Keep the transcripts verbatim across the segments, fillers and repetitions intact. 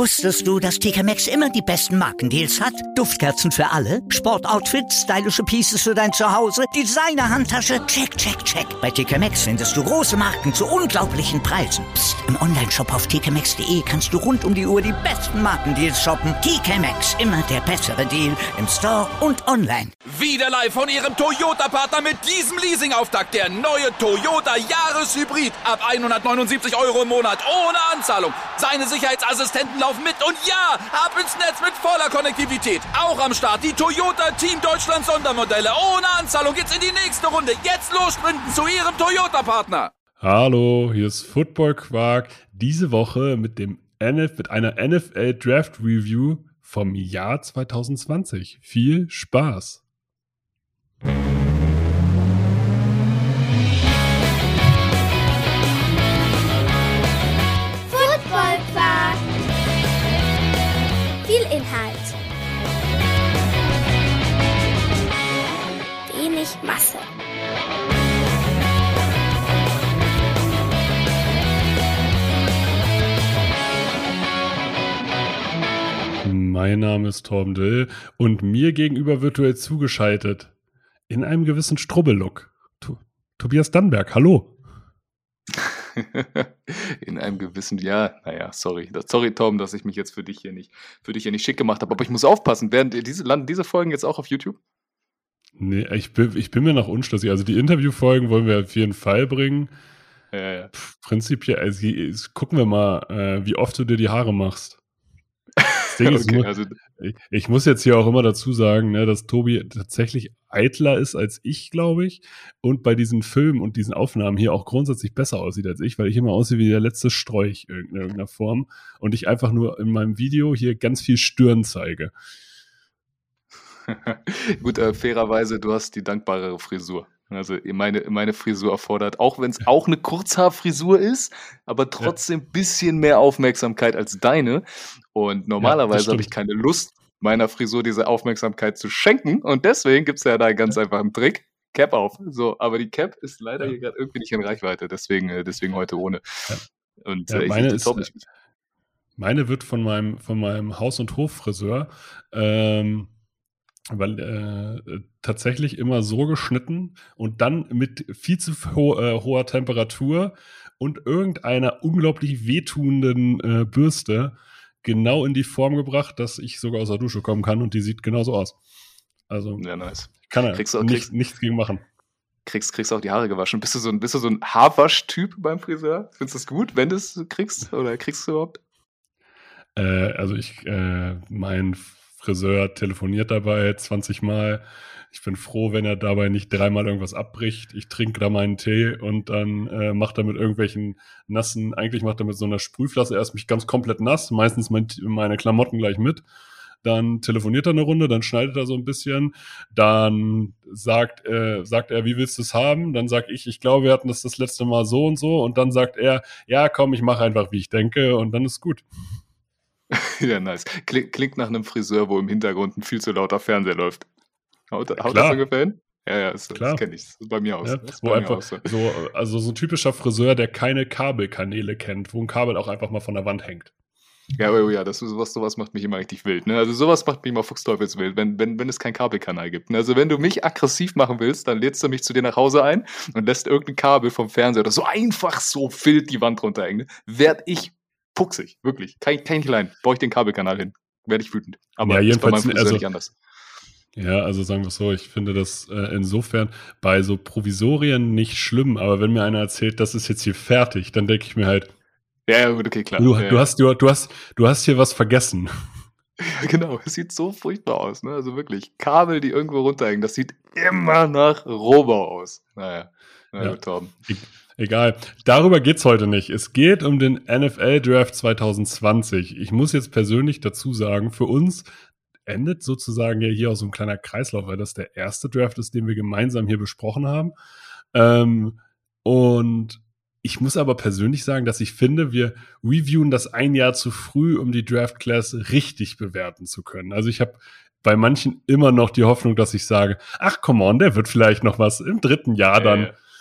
Wusstest du, dass T K Maxx immer die besten Markendeals hat? Duftkerzen für alle, Sportoutfits, stylische Pieces für dein Zuhause, Designer-Handtasche, check, check, check. Bei T K Maxx findest du große Marken zu unglaublichen Preisen. Psst. Im Onlineshop auf t k maxx punkt d e kannst du rund um die Uhr die besten Markendeals shoppen. T K Maxx, immer der bessere Deal im Store und online. Wieder live von Ihrem Toyota-Partner mit diesem Leasing-Auftakt. Der neue Toyota Jahreshybrid. Ab hundertneunundsiebzig Euro im Monat ohne Anzahlung. Seine Sicherheitsassistenten laufen mit und ja, ab ins Netz mit voller Konnektivität. Auch am Start die Toyota Team Deutschland Sondermodelle. Ohne Anzahlung geht's in die nächste Runde. Jetzt los sprinten zu Ihrem Toyota-Partner. Hallo, hier ist Football Quark. Diese Woche mit dem N F, mit einer N F L Draft Review vom Jahr zwanzig zwanzig. Viel Spaß! Football Quark. Viel Inhalt. Wenig Masse. Mein Name ist Torben Dill und mir gegenüber virtuell zugeschaltet in einem gewissen Strubbellook To- Tobias Dannberg, hallo. In einem gewissen, ja, naja, sorry. Das, sorry, Torben, dass ich mich jetzt für dich hier nicht, für dich hier nicht schick gemacht habe. Aber ich muss aufpassen, werden diese, landen diese Folgen jetzt auch auf YouTube? Nee, ich bin, ich bin mir noch unschlüssig. Also die Interviewfolgen wollen wir auf jeden Fall bringen. Ja, ja. Pff, prinzipiell, also, jetzt gucken wir mal, äh, wie oft du dir die Haare machst. Das Ding ist, Okay, ich, also, ich, ich muss jetzt hier auch immer dazu sagen, ne, dass Tobi tatsächlich eitler ist als ich, glaube ich, und bei diesen Filmen und diesen Aufnahmen hier auch grundsätzlich besser aussieht als ich, weil ich immer aussehe wie der letzte Strolch in irgendeiner Form und ich einfach nur in meinem Video hier ganz viel Stirn zeige. gut, äh, fairerweise, du hast die dankbarere Frisur. Also meine, meine Frisur erfordert, auch wenn es auch eine Kurzhaarfrisur ist, aber trotzdem ein bisschen mehr Aufmerksamkeit als deine. Und normalerweise Ja, habe ich keine Lust, meiner Frisur diese Aufmerksamkeit zu schenken. Und deswegen gibt es ja da einen ganz einfachen Trick. Cap auf. So, aber die Cap ist leider Ja. hier gerade irgendwie nicht in Reichweite. Deswegen, äh, deswegen heute ohne. Ja. Und Ja, äh, ich meine finde ist- die top. Ich- Meine wird von meinem, von meinem Haus- und Hoffriseur ähm, weil äh, tatsächlich immer so geschnitten und dann mit viel zu ho äh, hoher Temperatur und irgendeiner unglaublich wehtuenden äh, Bürste genau in die Form gebracht, dass ich sogar aus der Dusche kommen kann und die sieht genauso aus. Also Ja, nice. ich kann da Kriegst du- nicht, kriegst- nichts gegen machen. Kriegst, kriegst auch die Haare gewaschen. Bist du so ein, bist du so ein Haarwasch-Typ beim Friseur? Findest du das gut, wenn du es kriegst? Oder kriegst du überhaupt? Äh, also ich, äh, mein Friseur telefoniert dabei zwanzig Mal. Ich bin froh, wenn er dabei nicht dreimal irgendwas abbricht. Ich trinke da meinen Tee und dann äh, macht er mit irgendwelchen nassen, eigentlich macht er mit so einer Sprühflasche erst mich ganz komplett nass, meistens mein, meine Klamotten gleich mit. Dann telefoniert er eine Runde, dann schneidet er so ein bisschen, dann sagt, äh, sagt er, wie willst du es haben? Dann sag ich, ich glaube, wir hatten das das letzte Mal so und so und dann sagt er, ja komm, ich mache einfach, wie ich denke und dann ist gut. Ja, nice. Klingt, klingt nach einem Friseur, wo im Hintergrund ein viel zu lauter Fernseher läuft. Haut, haut das Klar. ungefähr hin? Ja, ja, das, Klar. das kenne ich. Das ist bei mir aus. Ja, Das ist wo bei mir einfach auch so. so, also so ein typischer Friseur, der keine Kabelkanäle kennt, wo ein Kabel auch einfach mal von der Wand hängt. Ja, oh ja, das, sowas, sowas macht mich immer richtig wild. Ne? Also sowas macht mich immer fuchsteufelswild, wenn, wenn, wenn es keinen Kabelkanal gibt. Ne? Also wenn du mich aggressiv machen willst, dann lädst du mich zu dir nach Hause ein und lässt irgendein Kabel vom Fernseher oder so einfach so wild die Wand runterhängen. Werd ich fuchsig, wirklich. Kein, kein klein. Baue ich den Kabelkanal hin. Werde ich wütend. Aber Ja, ist bei meinem jedenfalls, Friseur also- nicht anders. Ja, also sagen wir es so, ich finde das äh, insofern bei so Provisorien nicht schlimm, aber wenn mir einer erzählt, das ist jetzt hier fertig, dann denke ich mir halt, Ja, ja, gut, okay, klar. du, ja, du, ja. hast, du, du, hast, du hast hier was vergessen. Ja, genau, es sieht so furchtbar aus, ne? Also wirklich, Kabel, die irgendwo runterhängen, das sieht immer nach Rohbau aus. Naja, na Ja. gut, Torben. E egal, darüber geht's heute nicht. Es geht um den N F L Draft zwanzig zwanzig. Ich muss jetzt persönlich dazu sagen, für uns endet sozusagen ja hier auch so ein kleiner Kreislauf, weil das der erste Draft ist, den wir gemeinsam hier besprochen haben. Ähm, und ich muss aber persönlich sagen, dass ich finde, wir reviewen das ein Jahr zu früh, um die Draft Class richtig bewerten zu können. Also ich habe bei manchen immer noch die Hoffnung, dass ich sage, ach come on, der wird vielleicht noch was im dritten Jahr dann. Ja, ja.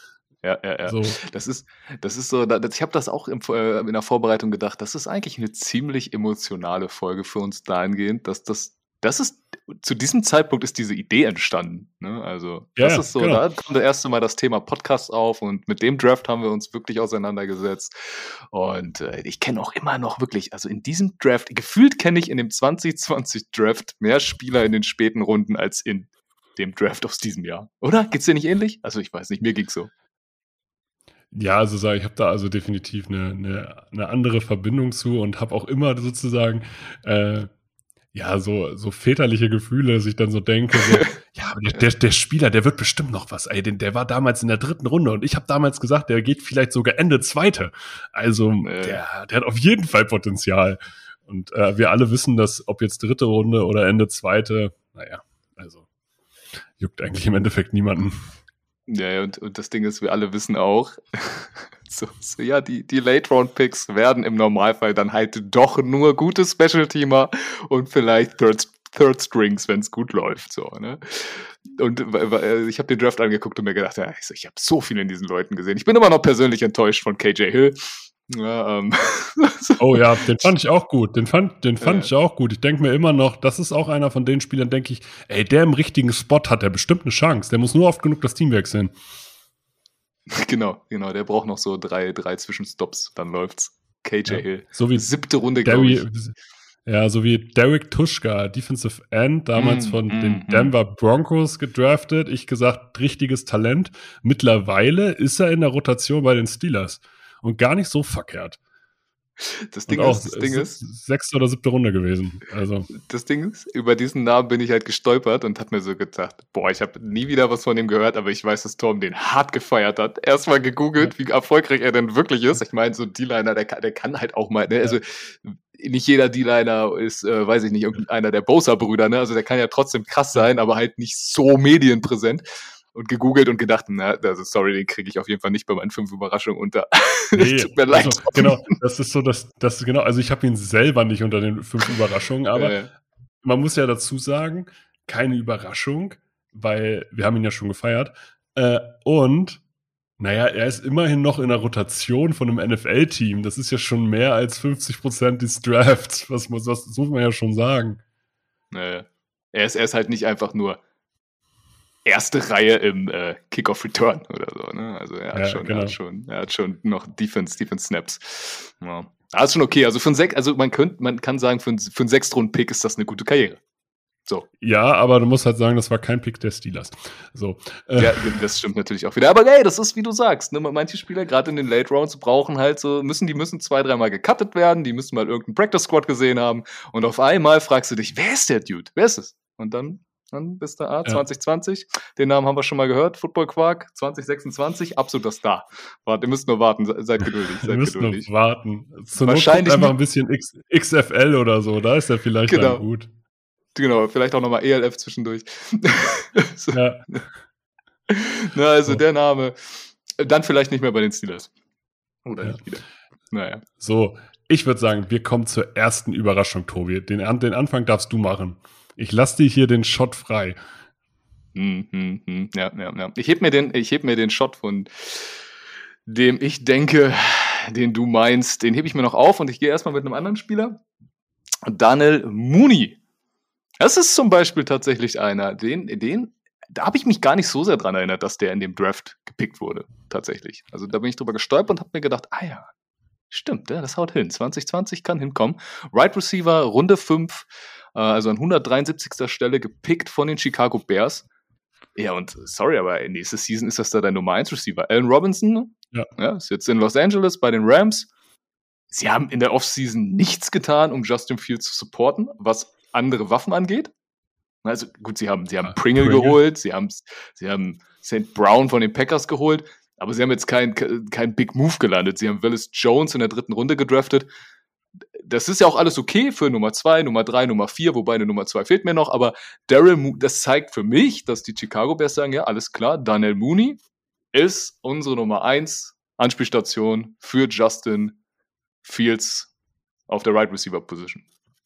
Ja, ja, ja. So. Das ist, das ist so, das, ich habe das auch im, äh, in der Vorbereitung gedacht, das ist eigentlich eine ziemlich emotionale Folge für uns dahingehend, dass das, das ist, zu diesem Zeitpunkt ist diese Idee entstanden. Ne? Also, Ja, das ja, ist so, genau. da kommt das erste Mal das Thema Podcast auf und mit dem Draft haben wir uns wirklich auseinandergesetzt. Und äh, ich kenne auch immer noch wirklich, also in diesem Draft, gefühlt kenne ich in dem zwanzig zwanzig Draft mehr Spieler in den späten Runden als in dem Draft aus diesem Jahr. Oder? Geht's dir nicht ähnlich? Also, ich weiß nicht, mir ging's so. Ja, also sag, ich habe da also definitiv eine, eine, eine andere Verbindung zu und habe auch immer sozusagen äh, ja so, so väterliche Gefühle, dass ich dann so denke, so, ja, der, der, der Spieler, der wird bestimmt noch was. Ey, den, der war damals in der dritten Runde und ich habe damals gesagt, der geht vielleicht sogar Ende zweite. Also Nee. der, der hat auf jeden Fall Potenzial. Und äh, wir alle wissen, dass ob jetzt dritte Runde oder Ende zweite, naja, also juckt eigentlich im Endeffekt niemanden. Ja, ja, und, und das Ding ist, wir alle wissen auch, so, so, ja, die, die Late-Round-Picks werden im Normalfall dann halt doch nur gute Special-Teamer und vielleicht Third, Third Strings, wenn es gut läuft. So, ne? Und äh, ich habe den Draft angeguckt und mir gedacht, ja, ich, so, ich habe so viel in diesen Leuten gesehen. Ich bin immer noch persönlich enttäuscht von K J Hill. Ja, ähm, Oh ja, den fand ich auch gut. Den fand, den fand Ja. ich auch gut. Ich denke mir immer noch, das ist auch einer von den Spielern, denke ich, ey, der im richtigen Spot hat der bestimmt eine Chance. Der muss nur oft genug das Team wechseln. genau, genau, der braucht noch so drei, drei Zwischenstops, dann läuft's. K J Ja. Hill. So wie Siebte Runde, glaube Derry, ich. ja, so wie Derek Tuschka, Defensive End, damals Mm, von mm, den mm. Denver Broncos gedraftet. Ich gesagt, richtiges Talent. Mittlerweile ist er in der Rotation bei den Steelers. Und gar nicht so verkehrt. Das Und Ding auch ist, das Ding ist, sechste oder siebte Runde gewesen. Also, Das Ding ist, über diesen Namen bin ich halt gestolpert und hab mir so gedacht, boah, ich habe nie wieder was von dem gehört, aber ich weiß, dass Tom den hart gefeiert hat. Erstmal gegoogelt, wie erfolgreich er denn wirklich ist. Ich meine, so ein D-Liner, der kann, der kann halt auch mal, ne? Also nicht jeder D-Liner ist, äh, weiß ich nicht, irgendeiner der Bosa-Brüder, ne? Also der kann ja trotzdem krass sein, aber halt nicht so medienpräsent. Und gegoogelt und gedacht, na, also sorry, den kriege ich auf jeden Fall nicht bei meinen fünf Überraschungen unter. nee, Tut mir leid. also, genau, das ist so, das, das genau, also ich habe ihn selber nicht unter den fünf Überraschungen, aber Äh, man muss ja dazu sagen, keine Überraschung, weil wir haben ihn ja schon gefeiert. Äh, und, naja, er ist immerhin noch in der Rotation von einem N F L-Team. Das ist ja schon mehr als fünfzig Prozent des Drafts. Was muss, das muss man ja schon sagen. äh, er, ist, er ist halt nicht einfach nur erste Reihe im äh, Kickoff-Return oder so, ne? Also er hat, Ja, schon, genau. er hat schon, er hat schon noch Defense, Defense-Snaps. Ja. Aber ist schon okay. Also für einen Sek- also man könnte, man kann sagen, für einen, für einen Sechstrunden-Pick ist das eine gute Karriere. So. Ja, aber du musst halt sagen, das war kein Pick der Steelers. So. Äh, Ja, das stimmt natürlich auch wieder. Aber hey, das ist, wie du sagst, ne? Manche Spieler, gerade in den Late Rounds, brauchen halt so, müssen, die müssen zwei, dreimal gecuttet werden, die müssen mal irgendeinen Practice-Squad gesehen haben und auf einmal fragst du dich, wer ist der Dude? Wer ist es? Und dann Dann bist du ah, zwanzig zwanzig. Den Namen haben wir schon mal gehört. Football Quark zwanzig sechsundzwanzig. Absoluter Star. Wart, ihr müsst nur warten. Se- Seid geduldig. Wir Seid müssen noch geduldig. warten. Zur Not Wahrscheinlich guckt einfach nicht- ein bisschen X, X F L oder so. Da ist er vielleicht Genau. dann gut. Genau, vielleicht auch nochmal E L F zwischendurch. so, Ja. na, also So. der Name. Dann vielleicht nicht mehr bei den Steelers. Oder Ja. nicht wieder. Naja. So, ich würde sagen, wir kommen zur ersten Überraschung, Tobi. Den, An- den Anfang darfst du machen. Ich lasse dir hier den Shot frei. Hm, hm, hm. Ja, ja, ja. Ich heb mir den, ich heb mir den Shot von dem ich denke, den du meinst, den hebe ich mir noch auf und ich gehe erstmal mit einem anderen Spieler. Daniel Mooney. Das ist zum Beispiel tatsächlich einer, den, den, da habe ich mich gar nicht so sehr dran erinnert, dass der in dem Draft gepickt wurde, tatsächlich. Also da bin ich drüber gestolpert und habe mir gedacht, ah ja, stimmt, ja, das haut hin. zwanzig zwanzig kann hinkommen. Right Receiver, Runde fünf, äh, also an hundertdreiundsiebzigster Stelle gepickt von den Chicago Bears. Ja, und sorry, aber nächste Season ist das da dein Nummer eins Receiver. Allen Robinson, Ja. ja, ist jetzt in Los Angeles bei den Rams. Sie haben in der Offseason nichts getan, um Justin Fields zu supporten, was andere Waffen angeht. Also gut, sie haben, sie haben Ja, Pringle, Pringle. geholt, sie haben, sie haben Saint Brown von den Packers geholt, aber sie haben jetzt keinen kein Big Move gelandet. Sie haben Willis Jones in der dritten Runde gedraftet. Das ist ja auch alles okay für Nummer zwei, Nummer drei, Nummer vier, wobei eine Nummer zwei fehlt mir noch, aber Daryl Mo- das zeigt für mich, dass die Chicago Bears sagen, ja, alles klar, Daniel Mooney ist unsere Nummer eins Anspielstation für Justin Fields auf der Right Receiver Position.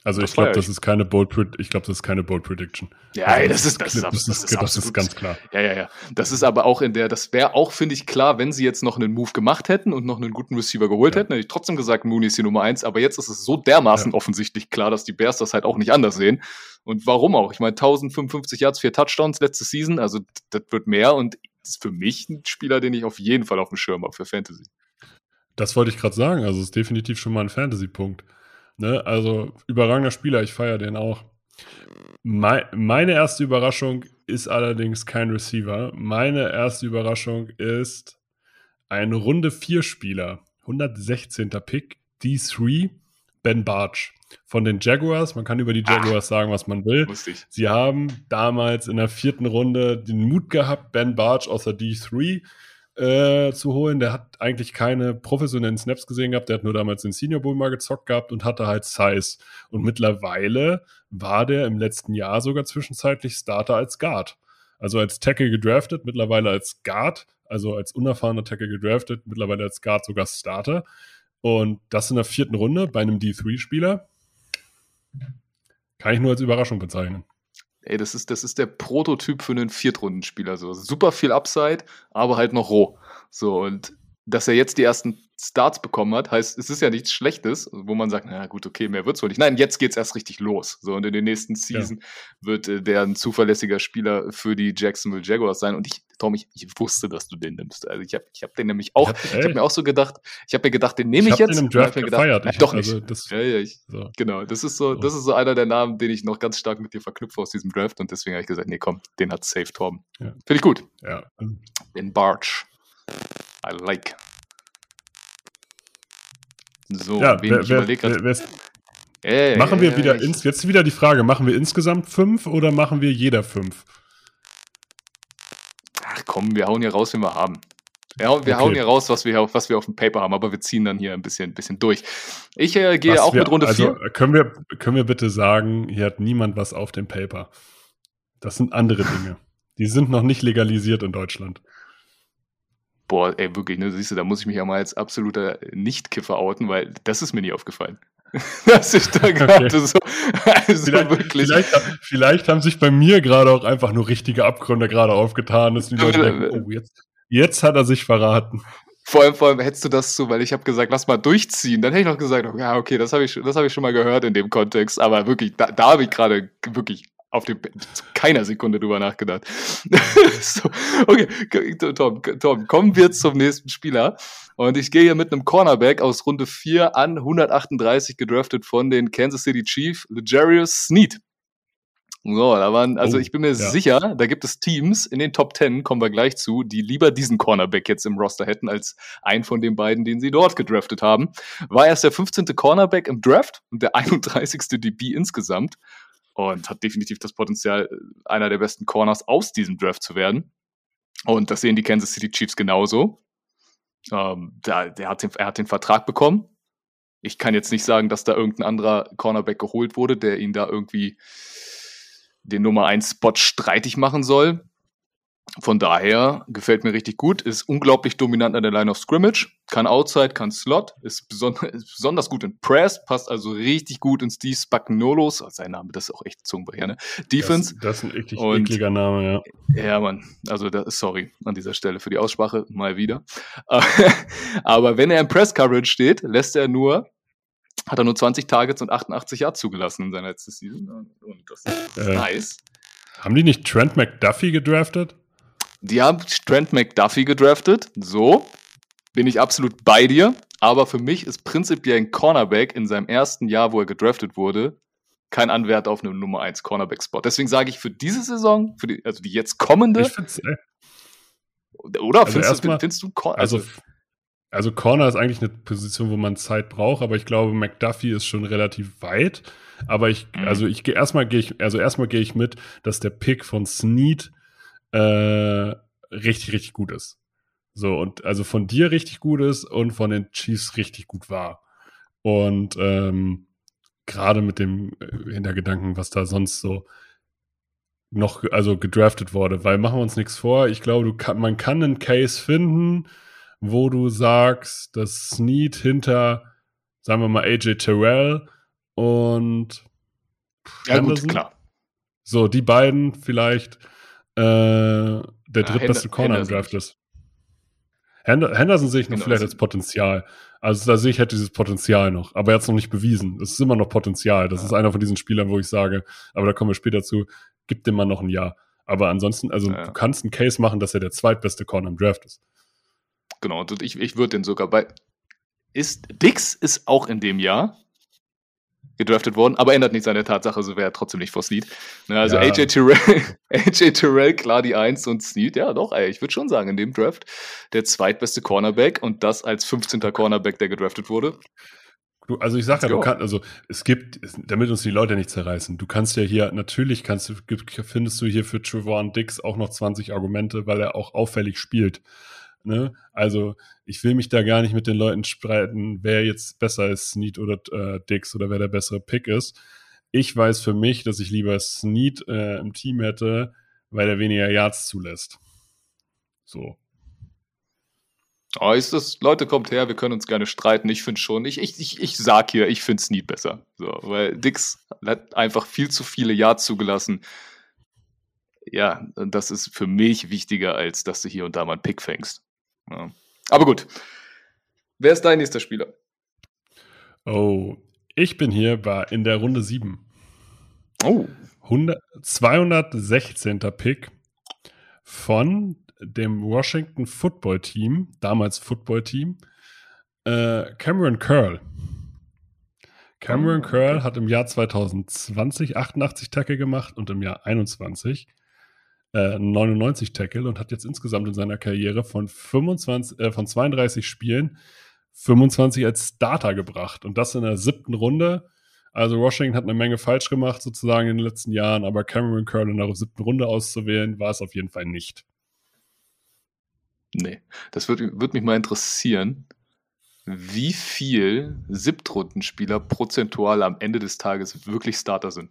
Also Das ich glaube, feier das ich. ist keine Bold Pred- ich glaube, das ist keine Bold Prediction. Ja, Also ey, das ist- das ist das, ab- ist, das ist das ist absolut- ganz klar. Ja, ja, ja. Das ist aber auch in der, das wäre auch, finde ich, klar, wenn sie jetzt noch einen Move gemacht hätten und noch einen guten Receiver geholt Ja. hätten, hätte ich trotzdem gesagt, Mooney ist die Nummer eins, aber jetzt ist es so dermaßen Ja. offensichtlich klar, dass die Bears das halt auch nicht anders sehen. Und warum auch? Ich meine, tausendfünfundfünfzig Yards, vier Touchdowns letzte Season, also d- das wird mehr und ist für mich ein Spieler, den ich auf jeden Fall auf dem Schirm habe für Fantasy. Das wollte ich gerade sagen. Also es ist definitiv schon mal ein Fantasy-Punkt. Ne? Also überragender Spieler, ich feiere den auch. Mei- meine erste Überraschung ist allerdings kein Receiver. Meine erste Überraschung ist ein Runde vier Spieler, hundertsechzehnter Pick, D drei, Ben Bartsch von den Jaguars. Man kann über die Jaguars sagen, was man will. Wusste ich. Sie haben damals in der vierten Runde den Mut gehabt, Ben Bartsch aus der D drei äh, zu holen. Der hat eigentlich keine professionellen Snaps gesehen gehabt. Der hat nur damals den Senior Bowl mal gezockt gehabt und hatte halt Size. Und mittlerweile war der im letzten Jahr sogar zwischenzeitlich Starter als Guard. Also als Tackle gedraftet, mittlerweile als Guard, also als unerfahrener Tackle gedraftet, mittlerweile als Guard sogar Starter. Und das in der vierten Runde bei einem D drei Spieler kann ich nur als Überraschung bezeichnen. Ey, das ist, das ist der Prototyp für einen Viertrundenspieler. So super viel Upside, aber halt noch roh. So, und dass er jetzt die ersten Starts bekommen hat, heißt, es ist ja nichts Schlechtes, wo man sagt, na gut, okay, mehr wird's wohl nicht. Nein, jetzt geht's erst richtig los. So, und in den nächsten Season ja. wird äh, der ein zuverlässiger Spieler für die Jacksonville Jaguars sein. Und ich, Tom, ich, ich wusste, dass du den nimmst. Also ich habe ich hab den nämlich auch, ich habe hab mir auch so gedacht, ich habe mir gedacht, den nehme ich, ich jetzt. Den im Draft mir gefeiert. Gedacht, Ich, doch nicht. Also das, ja, ja, ich, so. Genau, das ist so, das ist so einer der Namen, den ich noch ganz stark mit dir verknüpfe aus diesem Draft. Und deswegen habe ich gesagt, nee, komm, den hat safe Torben. Ja. Finde ich gut. Ja. Den Bartsch. I like. So, ja, wen wer, ich wer, überlege wer, wer ey, machen wir ey, wieder, ich, ins, jetzt wieder die Frage, machen wir insgesamt fünf oder machen wir jeder fünf? Ach komm, wir hauen hier raus, wen wir haben. Wir, hauen, wir Okay. hauen hier raus, was wir, was wir auf dem Paper haben, aber wir ziehen dann hier ein bisschen, bisschen durch. Ich äh, gehe Was auch wir, mit Runde also, vier. Können wir, können wir bitte sagen, hier hat niemand was auf dem Paper. Das sind andere Dinge. Die sind noch nicht legalisiert in Deutschland. Boah, ey, wirklich, ne, siehst du, da muss ich mich ja mal als absoluter Nicht-Kiffer outen, weil das ist mir nie aufgefallen. Dass ich da gerade Okay. so, also Vielleicht, wirklich. vielleicht, vielleicht haben sich bei mir gerade auch einfach nur richtige Abgründe gerade aufgetan, dass die Leute denken, oh, jetzt, jetzt hat er sich verraten. Vor allem, vor allem hättest du das so, weil ich habe gesagt, lass mal durchziehen. Dann hätte ich noch gesagt, ja, okay, das habe ich, das hab ich schon mal gehört in dem Kontext. Aber wirklich, da, da habe ich gerade wirklich auf dem, zu keiner Sekunde drüber nachgedacht. so, okay, Tom, Tom, kommen wir zum nächsten Spieler. Und ich gehe hier mit einem Cornerback aus Runde vier an, hundertachtunddreißig gedraftet von den Kansas City Chiefs, L'Jarius Sneed. So, da waren, also Oh, ich bin mir ja. sicher, da gibt es Teams in den Top Ten, kommen wir gleich zu, die lieber diesen Cornerback jetzt im Roster hätten, als einen von den beiden, den sie dort gedraftet haben. War erst der fünfzehnte Cornerback im Draft und der einunddreißigste D B insgesamt und hat definitiv das Potenzial, einer der besten Corners aus diesem Draft zu werden. Und das sehen die Kansas City Chiefs genauso. Ähm, der, der hat den, er hat den Vertrag bekommen. Ich kann jetzt nicht sagen, dass da irgendein anderer Cornerback geholt wurde, der ihn da irgendwie den Nummer eins Spot streitig machen soll. Von daher gefällt mir richtig gut, ist unglaublich dominant an der Line of Scrimmage, kann Outside, kann Slot, ist, beson- ist besonders gut in Press, passt also richtig gut in Steve Spagnuolos, oh, sein Name, das ist auch echt Zungenbrecher, ne? Defense. Das, das ist ein eklig, Und- ekliger Name, ja. Ja, Mann, also da, sorry an dieser Stelle für die Aussprache, mal wieder. Aber wenn er im Press-Coverage steht, lässt er nur, hat er nur zwanzig Targets und achtundachtzig Yards zugelassen in seiner letzten Season. Und das ist Äh. nice. Haben die nicht Trent McDuffie gedraftet? Die haben Trent McDuffie gedraftet. So, bin ich absolut bei dir. Aber für mich ist prinzipiell ein Cornerback in seinem ersten Jahr, wo er gedraftet wurde, kein Anwärter auf einen Nummer eins Cornerback-Spot. Deswegen sage ich für diese Saison, für die, also die jetzt kommende, Ich find's, ey, oder also findest, du, erstmal- findest du Cor- also, also, also Corner ist eigentlich eine Position, wo man Zeit braucht, aber ich glaube, McDuffie ist schon relativ weit. Aber ich, Mhm. also ich gehe erstmal gehe ich, also erstmal gehe ich mit, dass der Pick von Snead äh, richtig, richtig gut ist. So, und also von dir richtig gut ist und von den Chiefs richtig gut war. Und ähm, gerade mit dem äh, Hintergedanken, was da sonst so noch also gedraftet wurde, weil machen wir uns nichts vor, ich glaube, du kann, man kann einen Case finden, wo du sagst, dass Snead hinter, sagen wir mal, A J Terrell und Ja, Henderson. gut, klar. So, die beiden vielleicht äh, der drittbeste Hender- Corner im Henderson Draft nicht. ist. Hender- Henderson sehe ich noch Genau, vielleicht das- als Potenzial. Also da sehe ich halt dieses Potenzial noch. Aber er hat es noch nicht bewiesen. Es ist immer noch Potenzial. Das Ja. ist einer von diesen Spielern, wo ich sage, aber da kommen wir später zu, gib dem mal noch ein Jahr. Aber ansonsten, also Ja. du kannst einen Case machen, dass er der zweitbeste Corner im Draft ist. Genau, und ich, ich würde den sogar bei. Ist, Dix ist auch in dem Jahr gedraftet worden, aber ändert nichts an der Tatsache, so wäre er trotzdem nicht vor Snead. Ne, also Ja. A J Terrell, A J Terrell, klar die Eins und Snead, ja doch, ey, ich würde schon sagen, in dem Draft der zweitbeste Cornerback und das als fünfzehnter Cornerback, der gedraftet wurde. Du, also ich sag ja, Let's du go. kannst, also es gibt, es- damit uns die Leute nicht zerreißen, du kannst ja hier, natürlich kannst du, gibt- findest du hier für Trevon Diggs auch noch zwanzig Argumente, weil er auch auffällig spielt. Ne? Also ich will mich da gar nicht mit den Leuten streiten, wer jetzt besser ist, Snead oder äh, Diggs oder wer der bessere Pick ist. Ich weiß für mich, dass ich lieber Snead äh, im Team hätte, weil er weniger Yards zulässt. So. Oh, ist das, Leute, kommt her, wir können uns gerne streiten. Ich finde schon, ich, ich, ich, ich sag hier, ich finde Snead besser. So, weil Dix hat einfach viel zu viele Yards zugelassen. Ja, und das ist für mich wichtiger, als dass du hier und da mal einen Pick fängst. Ja. Aber gut. Wer ist dein nächster Spieler? Oh, ich bin hier bei, in der Runde sieben. Oh. hundert, zweihundertsechzehnter Pick von dem Washington Football Team, damals Football Team, äh, Cameron Curl. Cameron Oh, okay. Curl hat im Jahr zweitausendzwanzig achtundachtzig Tackle gemacht und im Jahr einundzwanzig äh, neunundneunzig Tackle und hat jetzt insgesamt in seiner Karriere von, fünfundzwanzig, äh, von zweiunddreißig Spielen fünfundzwanzig als Starter gebracht und das in der siebten Runde. Also Washington hat eine Menge falsch gemacht sozusagen in den letzten Jahren, aber Cameron Curl in der siebten Runde auszuwählen, war es auf jeden Fall nicht. Nee, das würde würd mich mal interessieren, wie viel Siebtrundenspieler prozentual am Ende des Tages wirklich Starter sind.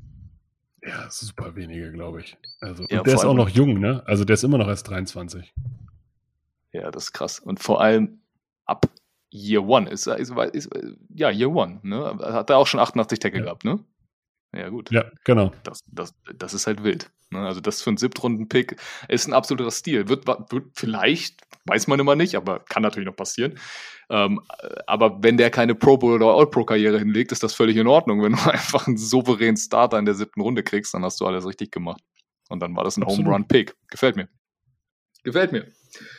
Ja, super wenige, glaube ich. Also, Ja, und der vor ist auch allem- noch jung, ne? Also der ist immer noch erst dreiundzwanzig. Ja, das ist krass. Und vor allem ab Year One ist, ist, ist ja Year One, ne? Hat er auch schon achtundachtzig Tackle Ja. gehabt, ne? Ja, gut. Ja, genau. Das, das, das ist halt wild. Ne? Also das für einen Siebtrunden-Pick ist ein absoluter Stil. Wird, wird vielleicht, weiß man immer nicht, aber kann natürlich noch passieren. Ähm, aber wenn der keine Pro Bowl oder All-Pro-Karriere hinlegt, ist das völlig in Ordnung. Wenn du einfach einen souveränen Starter in der siebten Runde kriegst, dann hast du alles richtig gemacht. Und dann war das ein Absolut. Home-Run-Pick. Gefällt mir. Gefällt mir.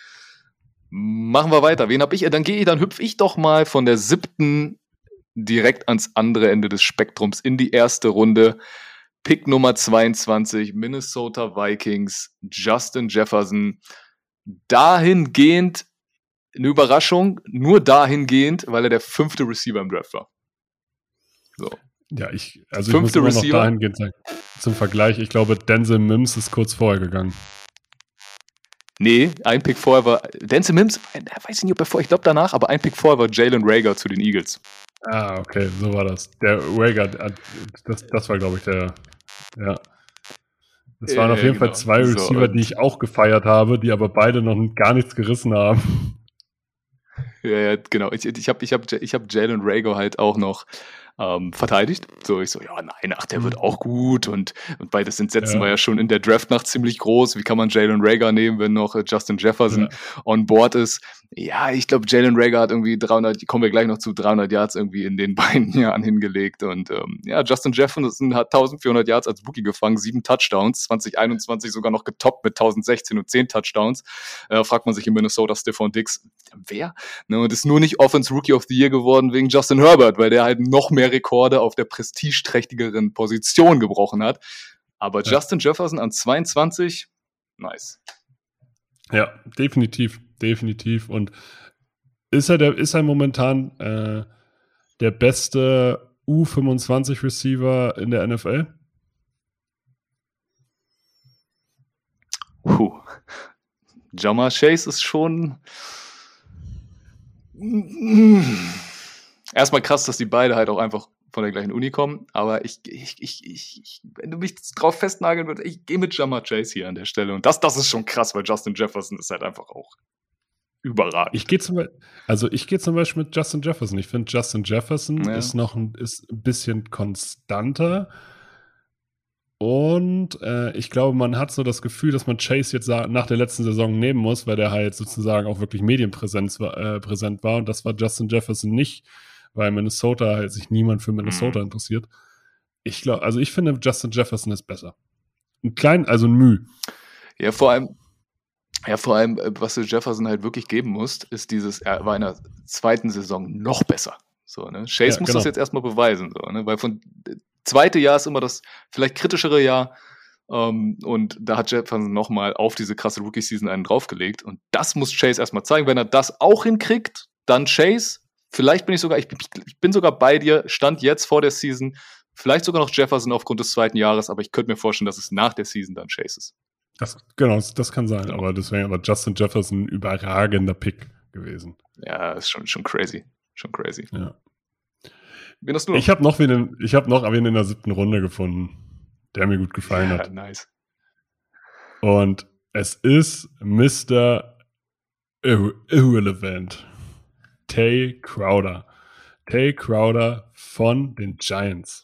Machen wir weiter. Wen hab ich? Dann gehe ich, dann hüpfe ich doch mal von der siebten direkt ans andere Ende des Spektrums in die erste Runde. Pick Nummer zweiundzwanzig, Minnesota Vikings, Justin Jefferson. Dahingehend eine Überraschung, nur dahingehend, weil er der fünfte Receiver im Draft war. So. Ja, ich, also Fünfte ich muss immer Receiver. noch dahingehend sagen. Zum Vergleich, ich glaube, Denzel Mims ist kurz vorher gegangen. Nee, ein Pick vorher war, Denzel Mims, ich weiß nicht, ob er vor, ich glaube danach, aber ein Pick vorher war Jalen Reagor zu den Eagles. Ah, okay, so war das. Der Rager, das, das war, glaube ich, der, ja. Das waren Ja, auf jeden genau. Fall zwei So, Receiver, und- die ich auch gefeiert habe, die aber beide noch gar nichts gerissen haben. Ja, ja, genau. Ich, ich habe ich hab, ich hab Jalen Reagor halt auch noch ähm, verteidigt. So, ich so, ja, nein, ach, der Mhm. wird auch gut. Und, und beides Entsetzen Ja. war ja schon in der Draftnacht ziemlich groß. Wie kann man Jalen Reagor nehmen, wenn noch äh, Justin Jefferson on board ist? Ja, ich glaube, Jalen Reagor hat irgendwie dreihundert, kommen wir gleich noch zu, dreihundert Yards irgendwie in den beiden Jahren hingelegt. Und ähm, ja, Justin Jefferson hat eintausendvierhundert Yards als Rookie gefangen, sieben Touchdowns, zwanzig einundzwanzig sogar noch getoppt mit tausendsechzehn und zehn Touchdowns. Äh, fragt man sich in Minnesota, Stephon Diggs, wer? Ne, und ist nur nicht Offense Rookie of the Year geworden wegen Justin Herbert, weil der halt noch mehr Rekorde auf der prestigeträchtigeren Position gebrochen hat. Aber Ja. Justin Jefferson an zweiundzwanzig, nice. Ja, definitiv, definitiv. Und ist er, der, ist er momentan äh, der beste U fünfundzwanzig Receiver in der N F L? Puh. Jamar Chase ist schon. Erstmal krass, dass die beide halt auch einfach von der gleichen Uni kommen, aber ich, ich, ich, ich, ich wenn du mich drauf festnageln würdest, ich gehe mit Jamar Chase hier an der Stelle. Und das, das ist schon krass, weil Justin Jefferson ist halt einfach auch überragend. Ich gehe zum Beispiel, also ich gehe zum Beispiel mit Justin Jefferson. Ich finde, Justin Jefferson Ja. ist noch ein, ist ein bisschen konstanter Und äh, ich glaube, man hat so das Gefühl, dass man Chase jetzt nach der letzten Saison nehmen muss, weil der halt sozusagen auch wirklich medienpräsent war, äh, präsent war. Und das war Justin Jefferson nicht, weil Minnesota halt sich niemand für Minnesota mhm. interessiert. Ich glaube, also ich finde, Justin Jefferson ist besser. Ein klein, also ein Müh. Ja, vor allem, ja, vor allem, was du Jefferson halt wirklich geben musst, ist dieses, er war in der zweiten Saison noch besser. So, ne? Chase Ja, muss genau. das jetzt erstmal beweisen, so, ne? Weil von zweite Jahr ist immer das vielleicht kritischere Jahr. Um, und da hat Jefferson nochmal auf diese krasse Rookie-Season einen draufgelegt. Und das muss Chase erstmal zeigen. Wenn er das auch hinkriegt, dann Chase. Vielleicht bin ich sogar, ich, ich bin sogar bei dir, Stand jetzt vor der Season, vielleicht sogar noch Jefferson aufgrund des zweiten Jahres, aber ich könnte mir vorstellen, dass es nach der Season dann Chase ist. Das, genau, das, das kann sein, aber das wäre aber Justin Jefferson ein überragender Pick gewesen. Ja, ist schon, schon crazy. Schon crazy. Ja. Wen hast du noch? Ich habe noch wen, ich habe noch wen in der siebten Runde gefunden, der mir gut gefallen ja, hat. Nice. Und es ist Mister Ir- Irrelevant. Tay Crowder. Tay Crowder von den Giants.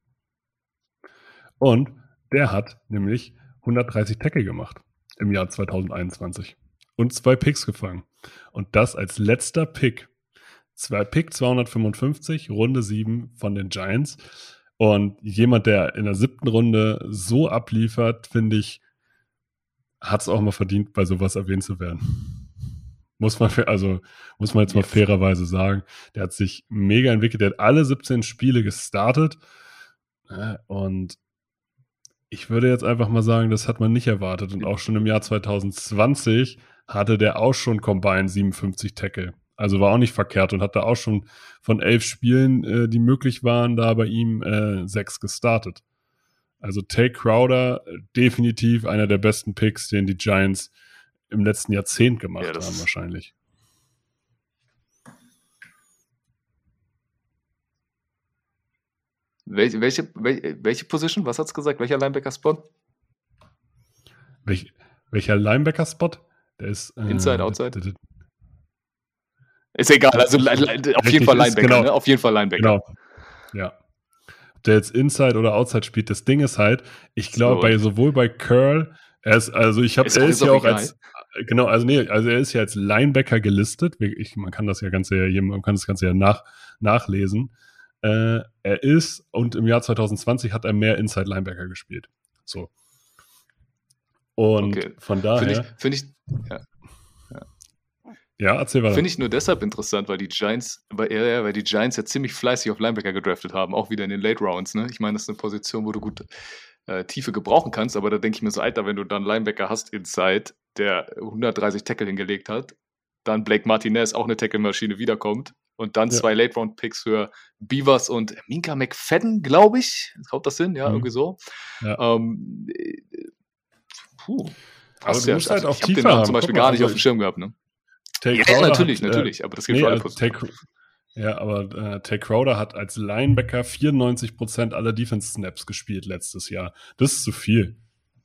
Und der hat nämlich hundertdreißig Tackle gemacht im Jahr zwanzig einundzwanzig und zwei Picks gefangen. Und das als letzter Pick. Zwei Pick zweihundertfünfundfünfzig, Runde sieben von den Giants. Und jemand, der in der siebten Runde so abliefert, finde ich, hat es auch mal verdient, bei sowas erwähnt zu werden. Muss man, also, muss man jetzt mal yes. fairerweise sagen. Der hat sich mega entwickelt. Der hat alle siebzehn Spiele gestartet. Und ich würde jetzt einfach mal sagen, das hat man nicht erwartet. Und auch schon im Jahr zwanzig zwanzig hatte der auch schon Combine siebenundfünfzig Tackle. Also war auch nicht verkehrt und hat da auch schon von elf Spielen, äh, die möglich waren, da bei ihm äh, sechs gestartet. Also Tay Crowder, definitiv einer der besten Picks, den die Giants im letzten Jahrzehnt gemacht ja, haben wahrscheinlich. Welche, welche, welche, welche Position? Was hat's gesagt? Welcher Linebacker-Spot? Welch, welcher Linebacker-Spot? Der ist äh, Inside, Outside? d- d- d- Ist egal, also li- li- auf Richtig jeden Fall ist, Linebacker, genau. ne? Auf jeden Fall Linebacker. Genau. Ja. Ob der jetzt Inside oder Outside spielt, das Ding ist halt, ich glaube, So. bei sowohl bei Curl, er ist, also ich habe, Ist er auch- ist ist ja auch auch egal. als, genau, also nee, also er ist ja als Linebacker gelistet. Ich, man kann das ja Ganze ja, man kann das Ganze ja nach, nachlesen. Äh, er ist, und im Jahr zwanzig zwanzig hat er mehr Inside Linebacker gespielt. So. Und Okay. von Finde daher, ich, finde ich, ja. ja, erzähl weiter. Finde ich nur deshalb interessant, weil die Giants, weil, ja, weil die Giants ja ziemlich fleißig auf Linebacker gedraftet haben, auch wieder in den Late Rounds. Ne? Ich meine, das ist eine Position, wo du gut äh, Tiefe gebrauchen kannst, aber da denke ich mir so, Alter, wenn du dann Linebacker hast inside, der hundertdreißig Tackle hingelegt hat, dann Blake Martinez, auch eine Tackle-Maschine, wiederkommt und dann Ja. zwei Late-Round-Picks für Beavers und Minka McFadden, glaube ich. Haut das hin? Ja, Mhm. irgendwie so. Ja. Ähm, äh, puh. Aber Hast du ja- musst halt also auch ich hab den tiefer Namen haben. zum Beispiel Guck mal, gar nicht also auf dem Schirm gehabt, ne? Tay Ja, Crowder natürlich, hat, natürlich, aber das gilt nee, für alle also Tay, Positionen. ja, aber äh, Tay Crowder hat als Linebacker vierundneunzig Prozent aller Defense-Snaps gespielt letztes Jahr. Das ist zu viel.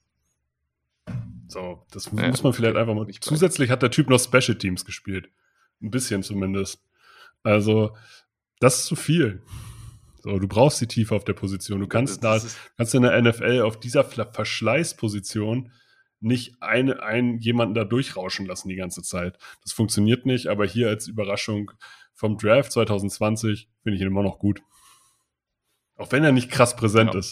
So, das Ja, muss man vielleicht okay, einfach mal. ich weiß. Zusätzlich hat der Typ noch Special Teams gespielt. Ein bisschen zumindest. Also, das ist zu viel. So, du brauchst die Tiefe auf der Position. Du kannst, da, Das ist- kannst in der N F L auf dieser Ver- Verschleißposition nicht eine, einen jemanden da durchrauschen lassen die ganze Zeit. Das funktioniert nicht, aber hier als Überraschung vom Draft zwanzig zwanzig finde ich ihn immer noch gut. Auch wenn er nicht krass präsent Ja. ist.